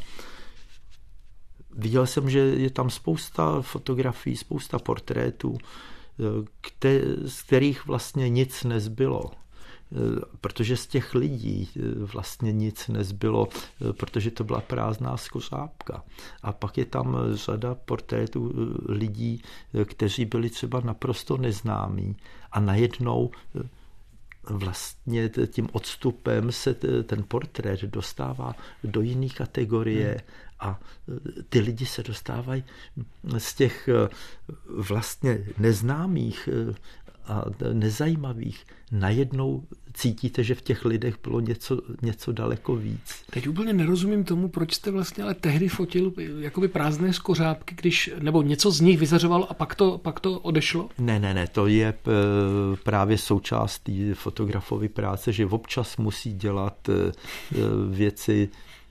viděl jsem, že je tam spousta fotografií, spousta portrétů, z kterých vlastně nic nezbylo. Protože z těch lidí vlastně nic nezbylo, protože to byla prázdná skořápka. A pak je tam řada portrétů lidí, kteří byli třeba naprosto neznámí, a najednou vlastně tím odstupem se ten portrét dostává do jiné kategorie a ty lidi se dostávají z těch vlastně neznámých a nezajímavých, najednou cítíte, že v těch lidech bylo něco daleko víc. Teď úplně nerozumím tomu, proč jste vlastně ale tehdy fotil jakoby prázdné skořápky, nebo něco z nich vyzařovalo a pak to odešlo? Ne, to je právě součást té fotografové práce, že občas musí dělat věci.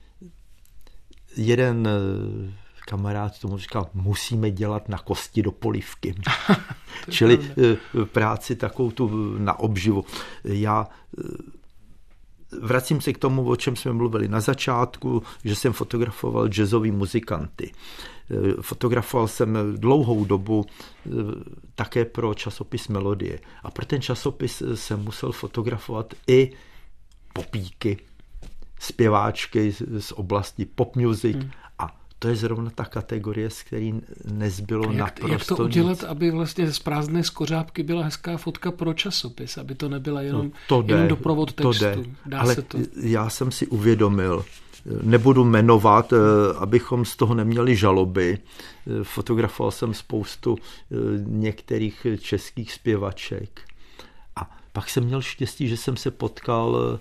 Jeden kamarád tomu říkal, musíme dělat na kosti do polivky. Čili práci takovou tu na obživu. Já vracím se k tomu, o čem jsme mluvili na začátku, že jsem fotografoval jazzový muzikanty. Fotografoval jsem dlouhou dobu také pro časopis Melodie. A pro ten časopis jsem musel fotografovat i popíky, zpěváčky z oblasti pop music a to je zrovna ta kategorie, z který nezbylo naprosto Jak to udělat, nic. aby vlastně z prázdné skořápky byla hezká fotka pro časopis, aby to nebyla jenom doprovod textu? To jde, ale já jsem si uvědomil, nebudu jmenovat, abychom z toho neměli žaloby. Fotografoval jsem spoustu některých českých zpěvaček a pak jsem měl štěstí, že jsem se potkal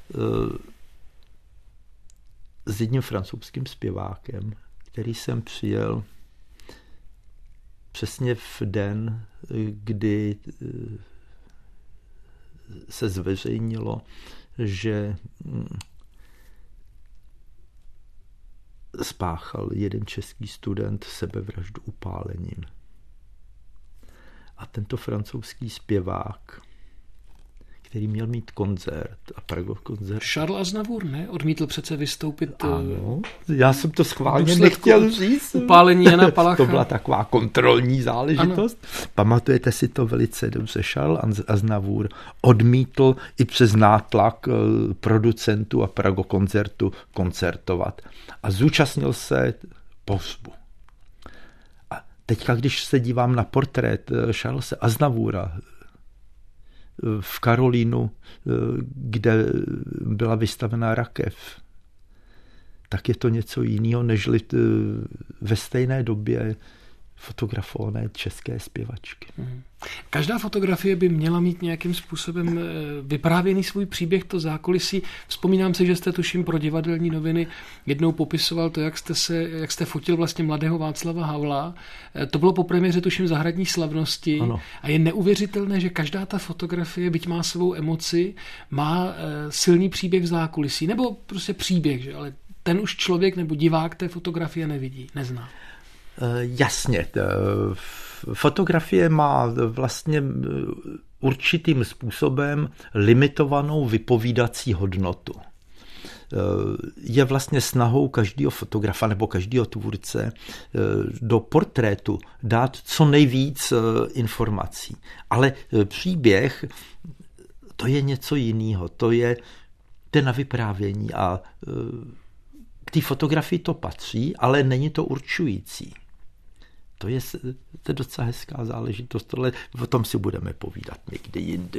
s jedním francouzským zpěvákem, který jsem přijel přesně v den, kdy se zveřejnilo, že spáchal jeden český student sebevraždu upálením. A tento francouzský zpěvák, který měl mít koncert a Prago koncert. Charles Aznavour, ne? Odmítl přece vystoupit. Ano, já jsem to schválně nechtěl říct. Upálení Jana Palacha. To byla taková kontrolní záležitost. Ano. Pamatujete si to velice dobře. Charles Aznavour odmítl i přes nátlak producentů a Prago koncertu koncertovat. A zúčastnil se pohřbu. A teďka, když se dívám na portrét Charlese Aznavoura v Karolínu, kde byla vystavená rakev, tak je to něco jiného, než ve stejné době fotografované české zpěvačky. Každá fotografie by měla mít nějakým způsobem vyprávěný svůj příběh, to zákulisí. Vzpomínám si, že jste tuším pro Divadelní noviny jednou popisoval to, jak jste fotil vlastně mladého Václava Havla. To bylo po premiéře tuším Zahradní slavnosti. Ano. A je neuvěřitelné, že každá ta fotografie, byť má svou emoci, má silný příběh v zákulisí. Nebo prostě příběh, že? Ale ten už člověk nebo divák té fotografie nevidí, nezná. Jasně. Fotografie má vlastně určitým způsobem limitovanou vypovídací hodnotu. Je vlastně snahou každého fotografa nebo každého tvůrce do portrétu dát co nejvíc informací. Ale příběh, to je něco jiného. To je na vyprávění a k té fotografii to patří, ale není to určující. To je docela hezká záležitost, ale o tom si budeme povídat někdy jindy.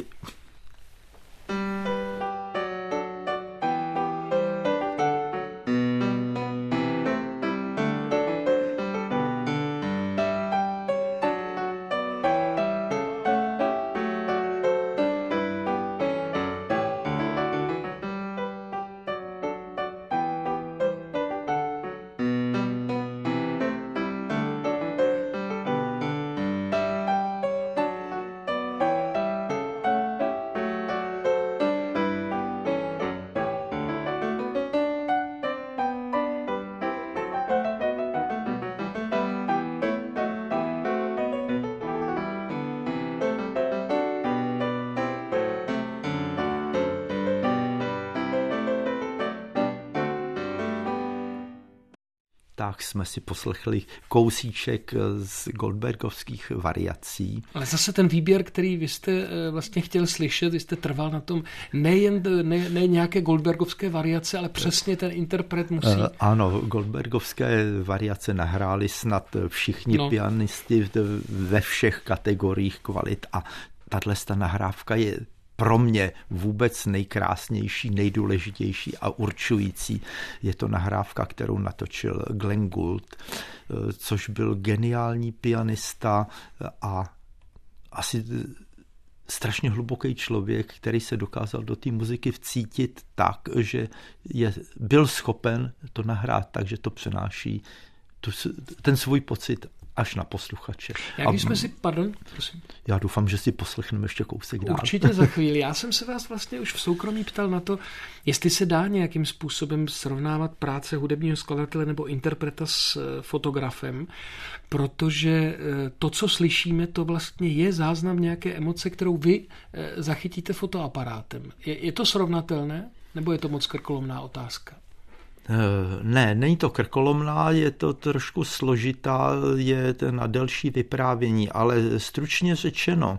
Tak jsme si poslechli kousíček z Goldbergovských variací. Ale zase ten výběr, který vy jste vlastně chtěl slyšet, vy jste trval na tom, ne nějaké Goldbergovské variace, ale přesně ten interpret musí. Ano, Goldbergovské variace nahráli snad všichni pianisti ve všech kategoriích kvalit a tato nahrávka je pro mě vůbec nejkrásnější, nejdůležitější a určující. Je to nahrávka, kterou natočil Glenn Gould, což byl geniální pianista a asi strašně hluboký člověk, který se dokázal do té muziky vcítit tak, že byl schopen to nahrát tak, že to přenáší ten svůj pocit až na posluchače. Prosím. Já doufám, že si poslechneme ještě kousek dál. Určitě za chvíli. Já jsem se vás vlastně už v soukromí ptal na to, jestli se dá nějakým způsobem srovnávat práce hudebního skladatele nebo interpreta s fotografem, protože to, co slyšíme, to vlastně je záznam nějaké emoce, kterou vy zachytíte fotoaparátem. Je to srovnatelné, nebo je to moc krkolomná otázka? Ne, není to krkolomná, je to trošku složitá, je to na delší vyprávění, ale stručně řečeno,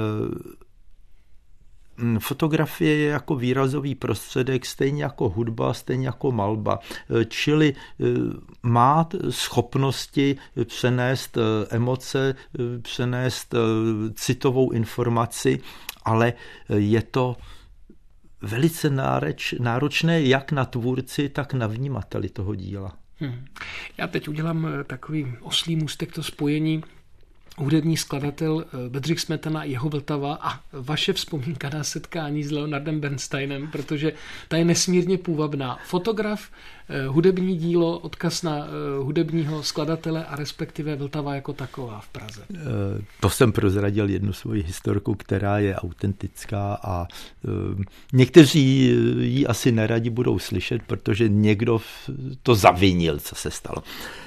fotografie je jako výrazový prostředek, stejně jako hudba, stejně jako malba, čili má schopnosti přenést emoce, přenést citovou informaci, ale je to velice náročné jak na tvůrci, tak na vnímateli toho díla. Já teď udělám takový oslý můstek, to spojení hudební skladatel Bedřich Smetana, jeho Vltava a vaše vzpomínka na setkání s Leonardem Bernsteinem, protože ta je nesmírně půvabná. Fotograf, hudební dílo, odkaz na hudebního skladatele a respektive Vltava jako taková v Praze. To jsem prozradil jednu svoji historku, která je autentická a někteří ji asi neradi budou slyšet, protože někdo to zavinil, co se stalo.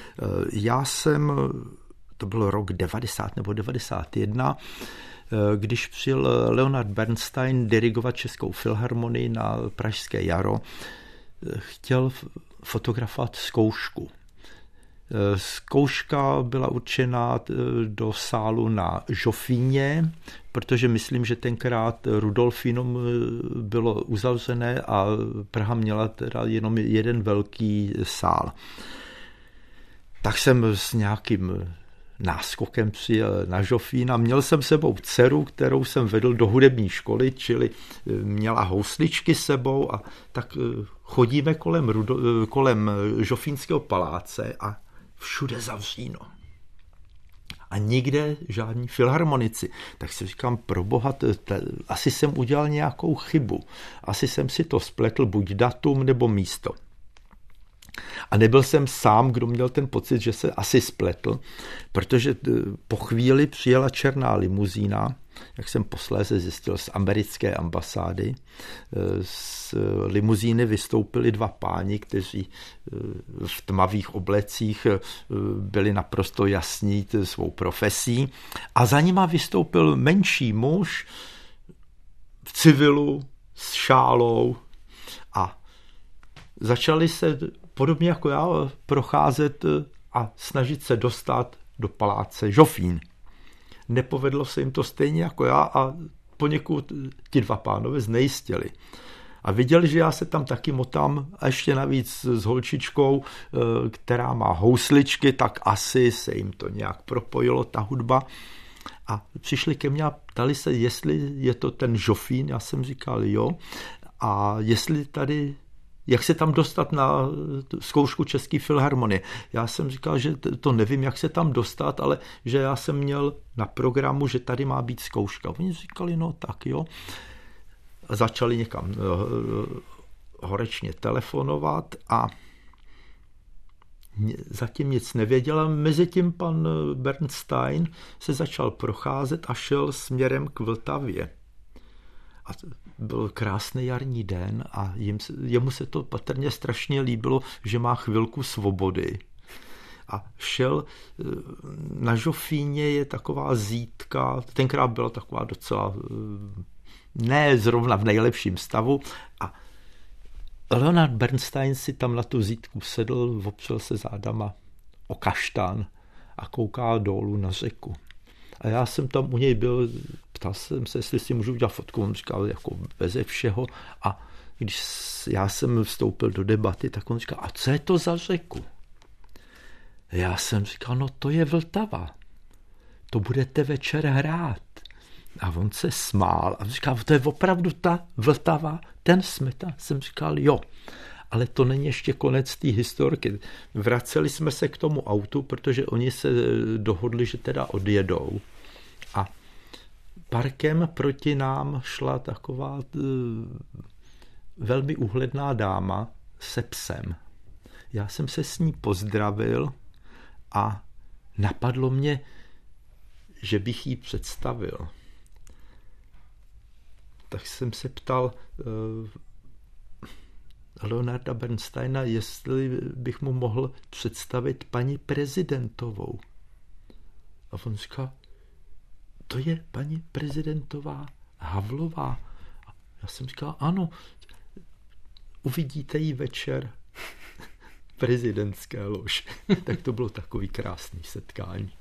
To byl rok 90 nebo 91, když přijel Leonard Bernstein dirigovat Českou filharmonii na Pražské jaro, chtěl fotografovat zkoušku. Zkouška byla určena do sálu na Žofíně, protože myslím, že tenkrát Rudolfinum bylo uzavřené a Praha měla teda jenom jeden velký sál. Tak jsem s nějakým náskokem přijel na Žofín a měl jsem sebou dceru, kterou jsem vedl do hudební školy, čili měla housličky sebou a tak chodíme kolem Žofínského paláce a všude zavříno. A nikde žádní filharmonici. Tak si říkám, proboha, asi jsem udělal nějakou chybu. Asi jsem si to spletl, buď datum nebo místo. A nebyl jsem sám, kdo měl ten pocit, že se asi spletl, protože po chvíli přijela černá limuzína, jak jsem posléze zjistil, z americké ambasády. Z limuzíny vystoupili dva páni, kteří v tmavých oblecích byli naprosto jasní svou profesí. A za nima vystoupil menší muž v civilu s šálou a začali se podobně jako já procházet a snažit se dostat do paláce Žofín. Nepovedlo se jim to stejně jako já a poněkud ti dva pánové znejistěli. A viděli, že já se tam taky motám a ještě navíc s holčičkou, která má housličky, tak asi se jim to nějak propojilo, ta hudba. A přišli ke mně a ptali se, jestli je to ten Žofín. Já jsem říkal jo. A jestli tady, jak se tam dostat na zkoušku České filharmonie. Já jsem říkal, že to nevím, jak se tam dostat, ale že já jsem měl na programu, že tady má být zkouška. Oni říkali, no tak jo. A začali někam horečně telefonovat a zatím nic nevěděl. A mezitím pan Bernstein se začal procházet a šel směrem k Vltavě. A byl krásný jarní den a jemu se to patrně strašně líbilo, že má chvilku svobody. A šel na Žofíně, je taková zídka, tenkrát byla taková docela ne zrovna v nejlepším stavu a Leonard Bernstein si tam na tu zídku sedl, opřel se zádama o kaštán a kouká dolů na řeku. A já jsem tam u něj byl, ptal jsem se, jestli si můžu udělat fotku, on říkal jako beze všeho a když já jsem vstoupil do debaty, tak on říkal, a co je to za řeku? Já jsem říkal, no to je Vltava, to budete večer hrát. A on se smál a říkal, to je opravdu ta Vltava, ten Smetana. Jsem říkal, jo, ale to není ještě konec té historky. Vraceli jsme se k tomu autu, protože oni se dohodli, že teda odjedou. A parkem proti nám šla taková velmi úhledná dáma se psem. Já jsem se s ní pozdravil a napadlo mě, že bych jí představil. Tak jsem se ptal Leonarda Bernsteina, jestli bych mu mohl představit paní prezidentovou. A on říká, to je paní prezidentová Havlová. A já jsem říkal, ano, uvidíte ji večer prezidentské lož. Tak to bylo takový krásný setkání.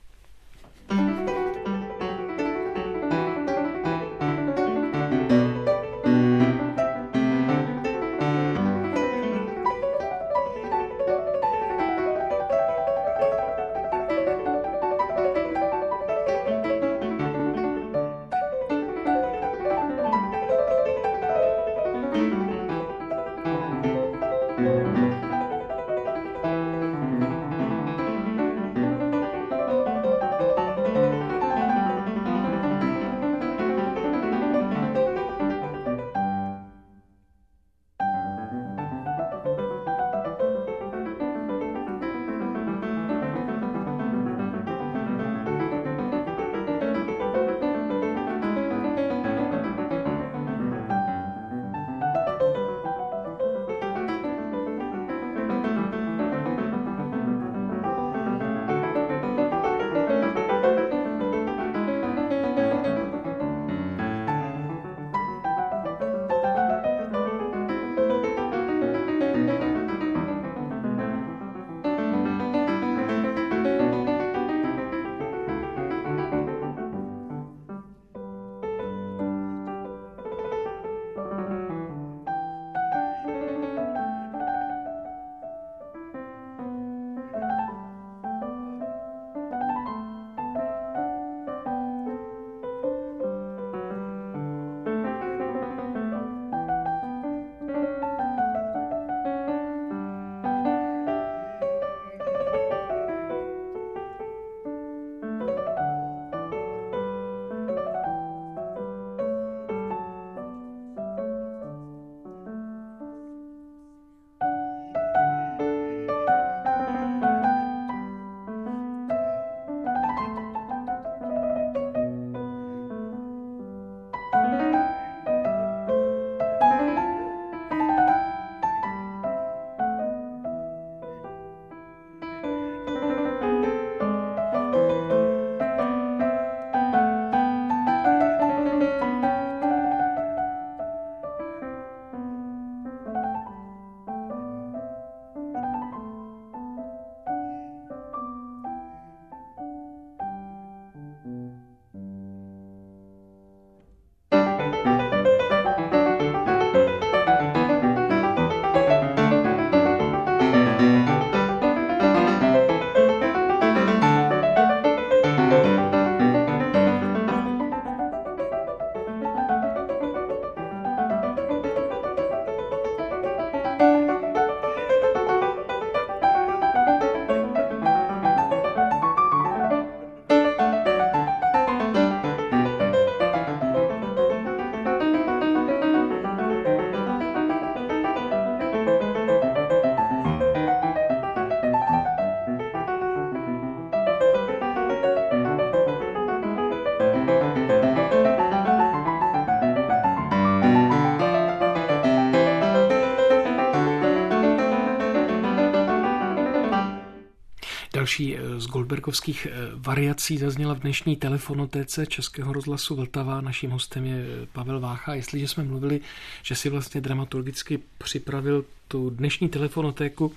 Další z goldbergovských variací zazněla v dnešní telefonotéce Českého rozhlasu Vltava. Naším hostem je Pavel Vácha. Jestliže jsme mluvili, že si vlastně dramaturgicky připravil tu dnešní telefonotéku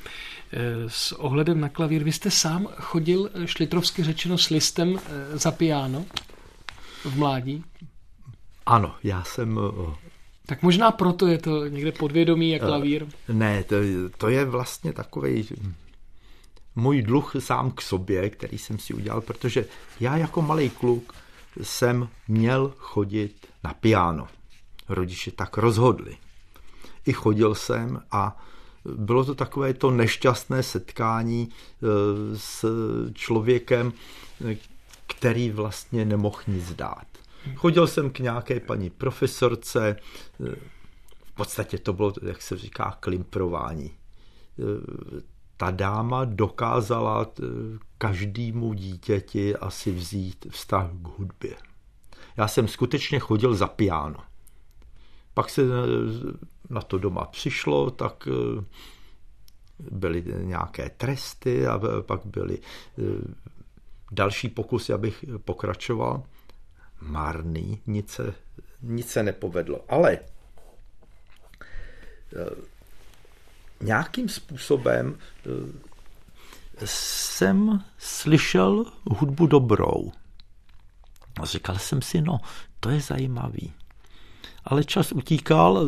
s ohledem na klavír, vy jste sám chodil, šlitrovsky řečeno, s listem za piano v mládí? Ano, já jsem... Tak možná proto je to někde podvědomí a klavír. Ne, to je vlastně takovej můj dluh sám k sobě, který jsem si udělal, protože já jako malý kluk jsem měl chodit na piano. Rodiče tak rozhodli. I chodil jsem a bylo to takové to nešťastné setkání s člověkem, který vlastně nemohl nic dát. Chodil jsem k nějaké paní profesorce, v podstatě to bylo, jak se říká, klimprování. Ta dáma dokázala každému dítěti asi vzít vztah k hudbě. Já jsem skutečně chodil za piano. Pak se na to doma přišlo, tak byly nějaké tresty a pak byly další pokusy, abych pokračoval. Marný, nic se nepovedlo. Ale nějakým způsobem jsem slyšel hudbu dobrou. A říkal jsem si, no, to je zajímavý. Ale čas utíkal,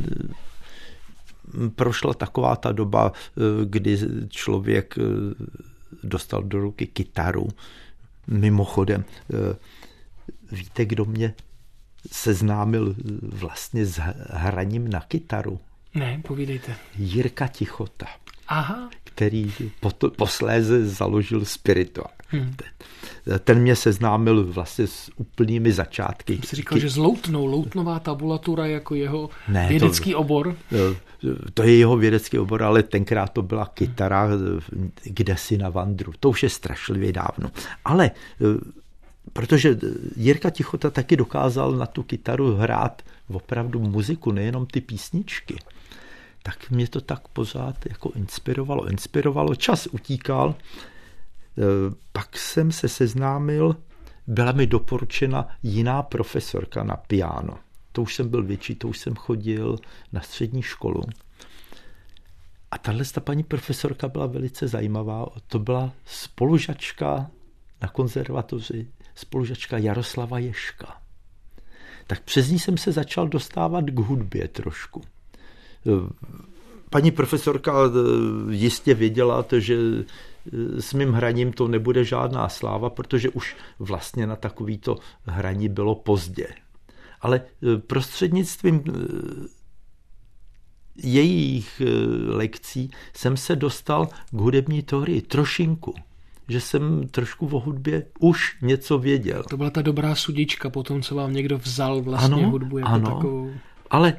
prošla taková ta doba, kdy člověk dostal do ruky kytaru. Mimochodem, víte, kdo mě seznámil vlastně s hraním na kytaru? Ne, povídejte. Jirka Tichota. Aha. Který posléze založil Spirituál. Ten mě seznámil vlastně s úplnými začátky. Jsem si říkal, že s Loutnová tabulatura jako jeho vědecký obor. To je jeho vědecký obor, ale tenkrát to byla kytara kdesi na Vandru. To už je strašlivě dávno. Ale protože Jirka Tichota taky dokázal na tu kytaru hrát opravdu muziku, nejenom ty písničky, tak mě to tak pořád jako inspirovalo. Čas utíkal, pak jsem se seznámil, byla mi doporučena jiná profesorka na piano. To už jsem byl větší, to už jsem chodil na střední školu. A tahle paní profesorka byla velice zajímavá. To byla spolužačka na konzervatoři, spolužačka Jaroslava Ježka. Tak přes ní jsem se začal dostávat k hudbě trošku. Paní profesorka jistě věděla, že s mým hraním to nebude žádná sláva, protože už vlastně na takovýto hraní bylo pozdě. Ale prostřednictvím jejich lekcí jsem se dostal k hudební teorii trošinku, že jsem trošku o hudbě už něco věděl. To byla ta dobrá sudička po tom, co vám někdo vzal vlastně hudbu jako takovou. Ale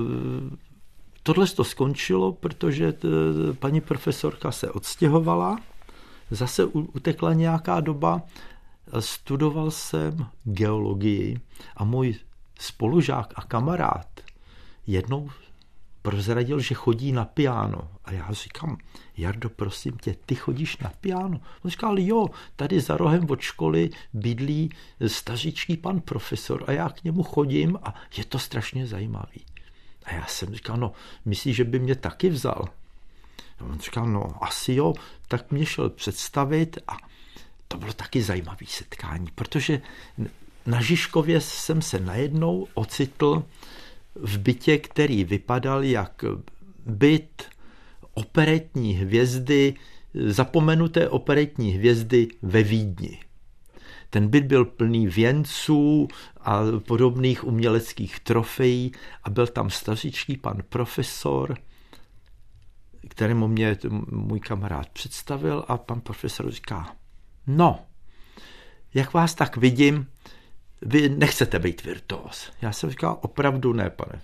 tohle to skončilo, protože paní profesorka se odstěhovala, zase utekla nějaká doba, studoval jsem geologii a můj spolužák a kamarád jednou prozradil, že chodí na piano. A já říkám, Jardo, prosím tě, ty chodíš na piano? On říkal, jo, tady za rohem od školy bydlí stařičký pan profesor a já k němu chodím a je to strašně zajímavý. A já jsem říkal, no, myslíš, že by mě taky vzal? A on říkal, no, asi jo, tak mě šel představit a to bylo taky zajímavé setkání, protože na Žižkově jsem se najednou ocitl v bytě, který vypadal jak byt operetní hvězdy, zapomenuté operetní hvězdy ve Vídni. Ten byt byl plný věnců a podobných uměleckých trofejí a byl tam stařičký pan profesor, kterému mě můj kamarád představil a pan profesor říká, no, jak vás tak vidím, vy nechcete být virtuóz. Já jsem říkal, opravdu ne, pane.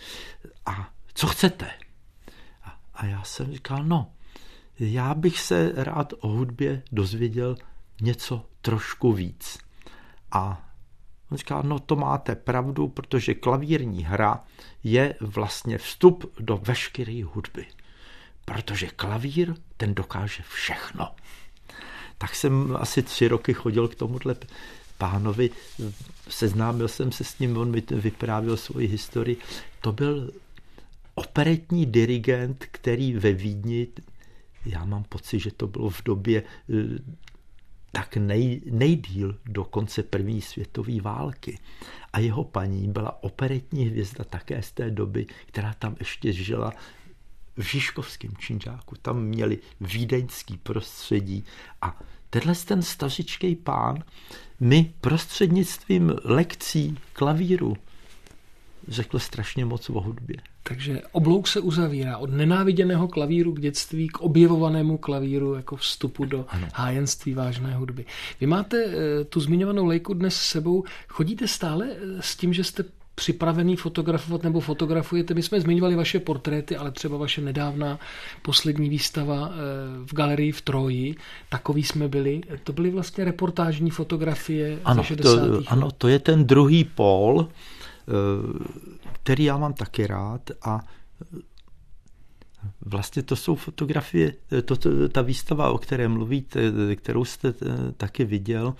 A co chcete? A já jsem říkal, no, já bych se rád o hudbě dozvěděl něco trošku víc. A on říkal, no to máte pravdu, protože klavírní hra je vlastně vstup do veškeré hudby. Protože klavír, ten dokáže všechno. Tak jsem asi 3 roky chodil k tomuhle pánovi, seznámil jsem se s ním, on mi vyprávěl svoji historii. To byl operetní dirigent, který ve Vídni, já mám pocit, že to bylo v době tak nejdýl do konce první světové války. A jeho paní byla operetní hvězda také z té doby, která tam ještě žila v Žižkovském činžáku. Tam měli vídeňský prostředí a ten stařičký pán mi prostřednictvím lekcí klavíru řekl strašně moc o hudbě. Takže oblouk se uzavírá od nenáviděného klavíru k dětství k objevovanému klavíru jako vstupu do hájenství vážné hudby. Vy máte tu zmiňovanou Leicu dnes s sebou. Chodíte stále s tím, že jste připravený fotografovat nebo fotografujete? My jsme zmiňovali vaše portréty, ale třeba vaše nedávná poslední výstava v galerii v Troji, takový jsme byli. To byly vlastně reportážní fotografie ze 60. let. Ano, to je ten druhý pól, který já mám taky rád a vlastně to jsou fotografie, ta výstava, o které mluvíte, kterou jste taky viděl,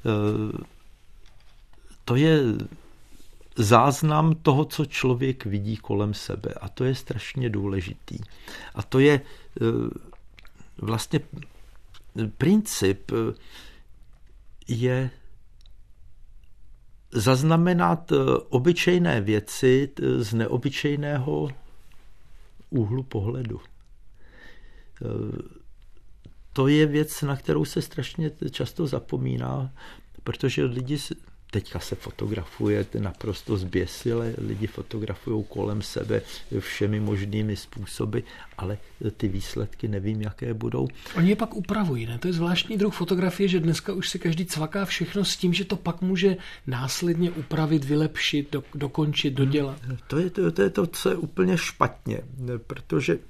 to je záznam toho, co člověk vidí kolem sebe a to je strašně důležitý. A to je vlastně princip je zaznamenat obyčejné věci z neobyčejného úhlu pohledu. To je věc, na kterou se strašně často zapomíná, protože lidi teďka se fotografuje naprosto zběsile, lidi fotografují kolem sebe všemi možnými způsoby, ale ty výsledky nevím, jaké budou. Oni je pak upravují, ne? To je zvláštní druh fotografie, že dneska už si každý cvaká všechno s tím, že to pak může následně upravit, vylepšit, dokončit, dodělat. To je to, co je úplně špatně, protože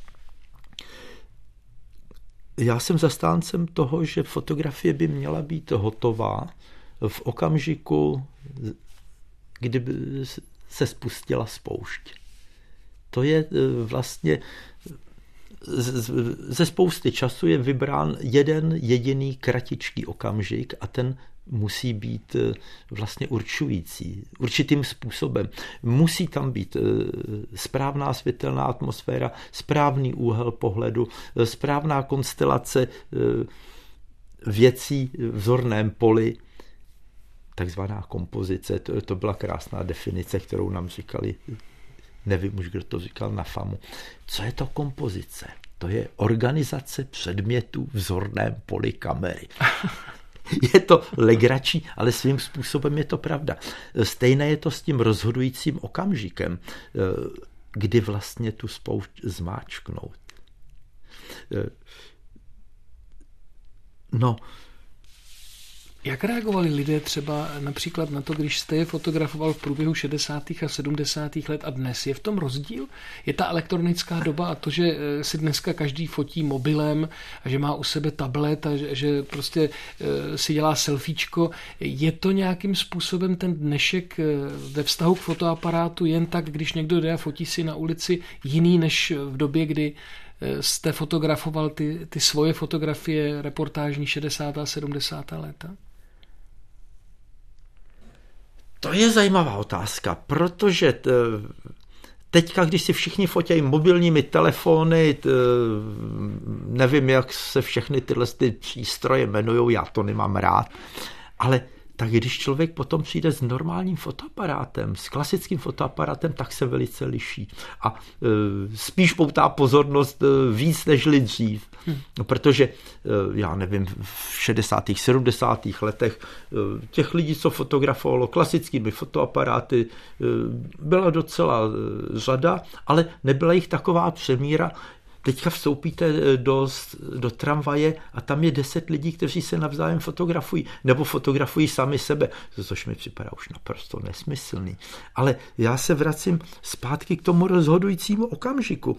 já jsem zastáncem toho, že fotografie by měla být hotová v okamžiku, kdy se spustila spoušť. To je vlastně ze spousty času je vybrán jeden jediný kratičký okamžik a ten musí být vlastně určující, určitým způsobem. Musí tam být správná světelná atmosféra, správný úhel pohledu, správná konstelace věcí v zorném poli, takzvaná kompozice. To byla krásná definice, kterou nám říkali, nevím už, kdo to říkal na FAMu. Co je to kompozice? To je organizace předmětů v zorném poli kamery. Je to legrační, ale svým způsobem je to pravda. Stejné je to s tím rozhodujícím okamžikem, kdy vlastně tu spoušť zmáčknout. No, jak reagovali lidé třeba například na to, když jste je fotografoval v průběhu 60. a 70. let a dnes? Je v tom rozdíl? Je ta elektronická doba a to, že si dneska každý fotí mobilem a že má u sebe tablet a že prostě si dělá selfiečko, je to nějakým způsobem ten dnešek ve vztahu k fotoaparátu jen tak, když někdo jde a fotí si na ulici jiný než v době, kdy jste fotografoval ty svoje fotografie reportážní 60. a 70. léta? To je zajímavá otázka, protože teďka, když si všichni fotějí mobilními telefony, nevím, jak se všechny tyhle přístroje jmenují, já to nemám rád, ale tak když člověk potom přijde s normálním fotoaparátem, s klasickým fotoaparátem, tak se velice liší. A spíš poutá pozornost víc nežli dřív. Protože, já nevím, v 60. 70. letech těch lidí, co fotografovalo klasickými fotoaparáty, byla docela řada, ale nebyla jich taková přemíra. Teďka vstoupíte do tramvaje a tam je 10 lidí, kteří se navzájem fotografují, nebo fotografují sami sebe, což mi připadá už naprosto nesmyslný. Ale já se vracím zpátky k tomu rozhodujícímu okamžiku.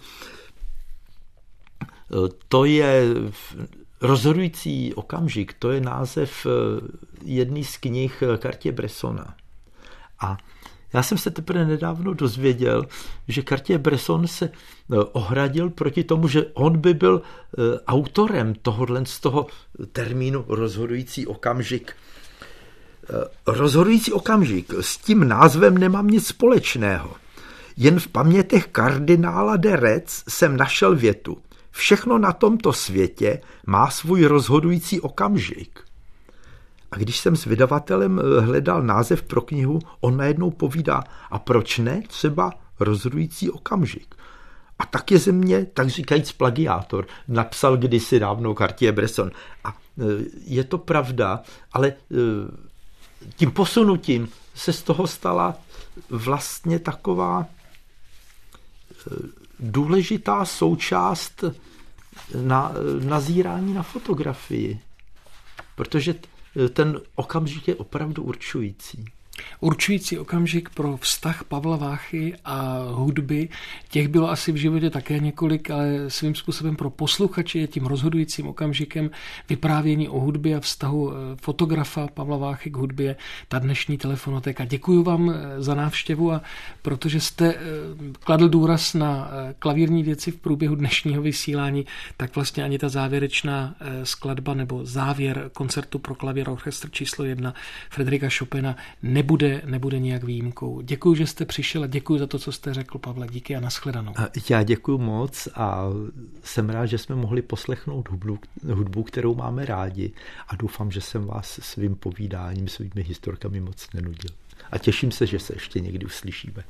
To je rozhodující okamžik, to je název jedné z knih Cartier-Bressona. A já jsem se teprve nedávno dozvěděl, že Cartier-Bresson se ohradil proti tomu, že on by byl autorem z toho termínu rozhodující okamžik. Rozhodující okamžik, s tím názvem nemám nic společného. Jen v pamětech kardinála de Retz jsem našel větu. Všechno na tomto světě má svůj rozhodující okamžik. A když jsem s vydavatelem hledal název pro knihu, on najednou povídá, a proč ne třeba rozhodující okamžik? A tak je ze mě, tak říkajíc, plagiátor. Napsal kdysi dávno Cartier-Bresson. A je to pravda, ale tím posunutím se z toho stala vlastně taková důležitá součást nazírání na fotografii, protože ten okamžik je opravdu určující. Určující okamžik pro vztah Pavla Váchy a hudby, těch bylo asi v životě také několik, ale svým způsobem pro posluchače je tím rozhodujícím okamžikem vyprávění o hudbě a vztahu fotografa Pavla Váchy k hudbě ta dnešní Telefonotéka. Děkuji vám za návštěvu a protože jste kladl důraz na klavírní věci v průběhu dnešního vysílání, tak vlastně ani ta závěrečná skladba nebo závěr koncertu pro klavír a orchestr číslo 1 Frédérica Chopina nebude nějak výjimkou. Děkuji, že jste přišel a děkuji za to, co jste řekl, Pavle. Díky a nashledanou. Já děkuji moc a jsem rád, že jsme mohli poslechnout hudbu, kterou máme rádi a doufám, že jsem vás svým povídáním, svými historkami moc nenudil. A těším se, že se ještě někdy uslyšíme.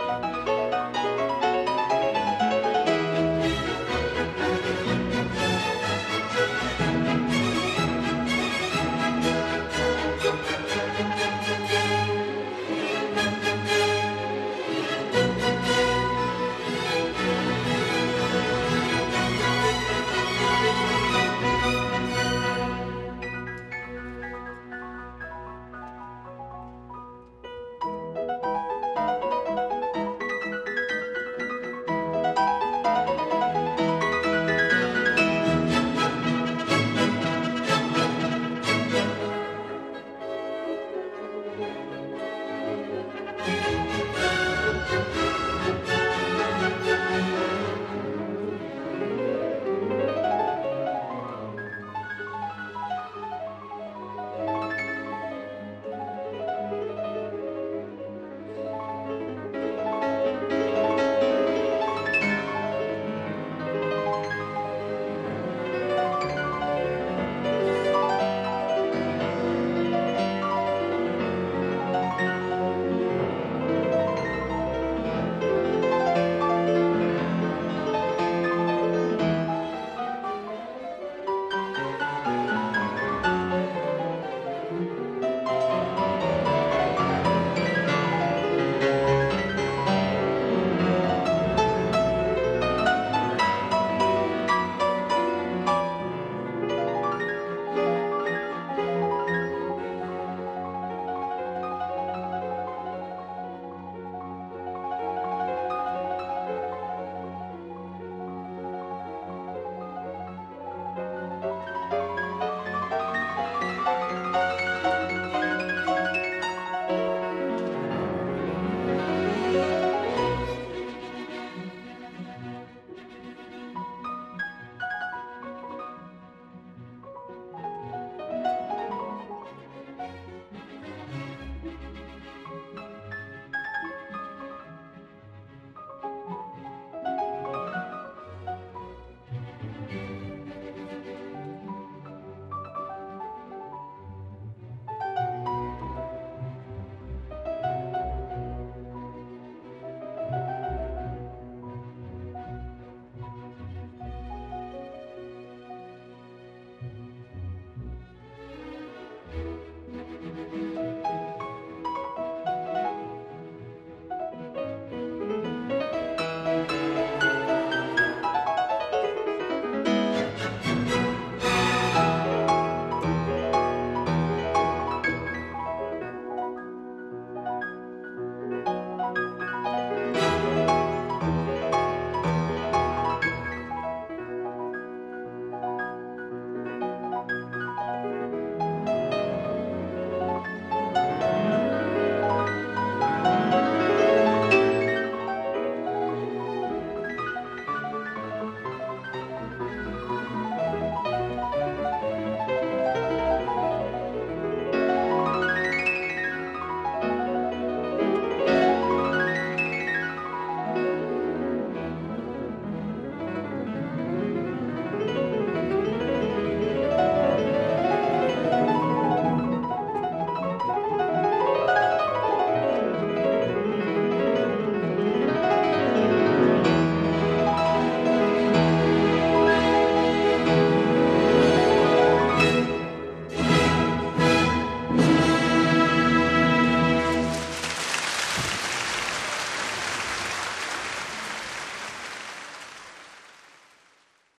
Ahoj.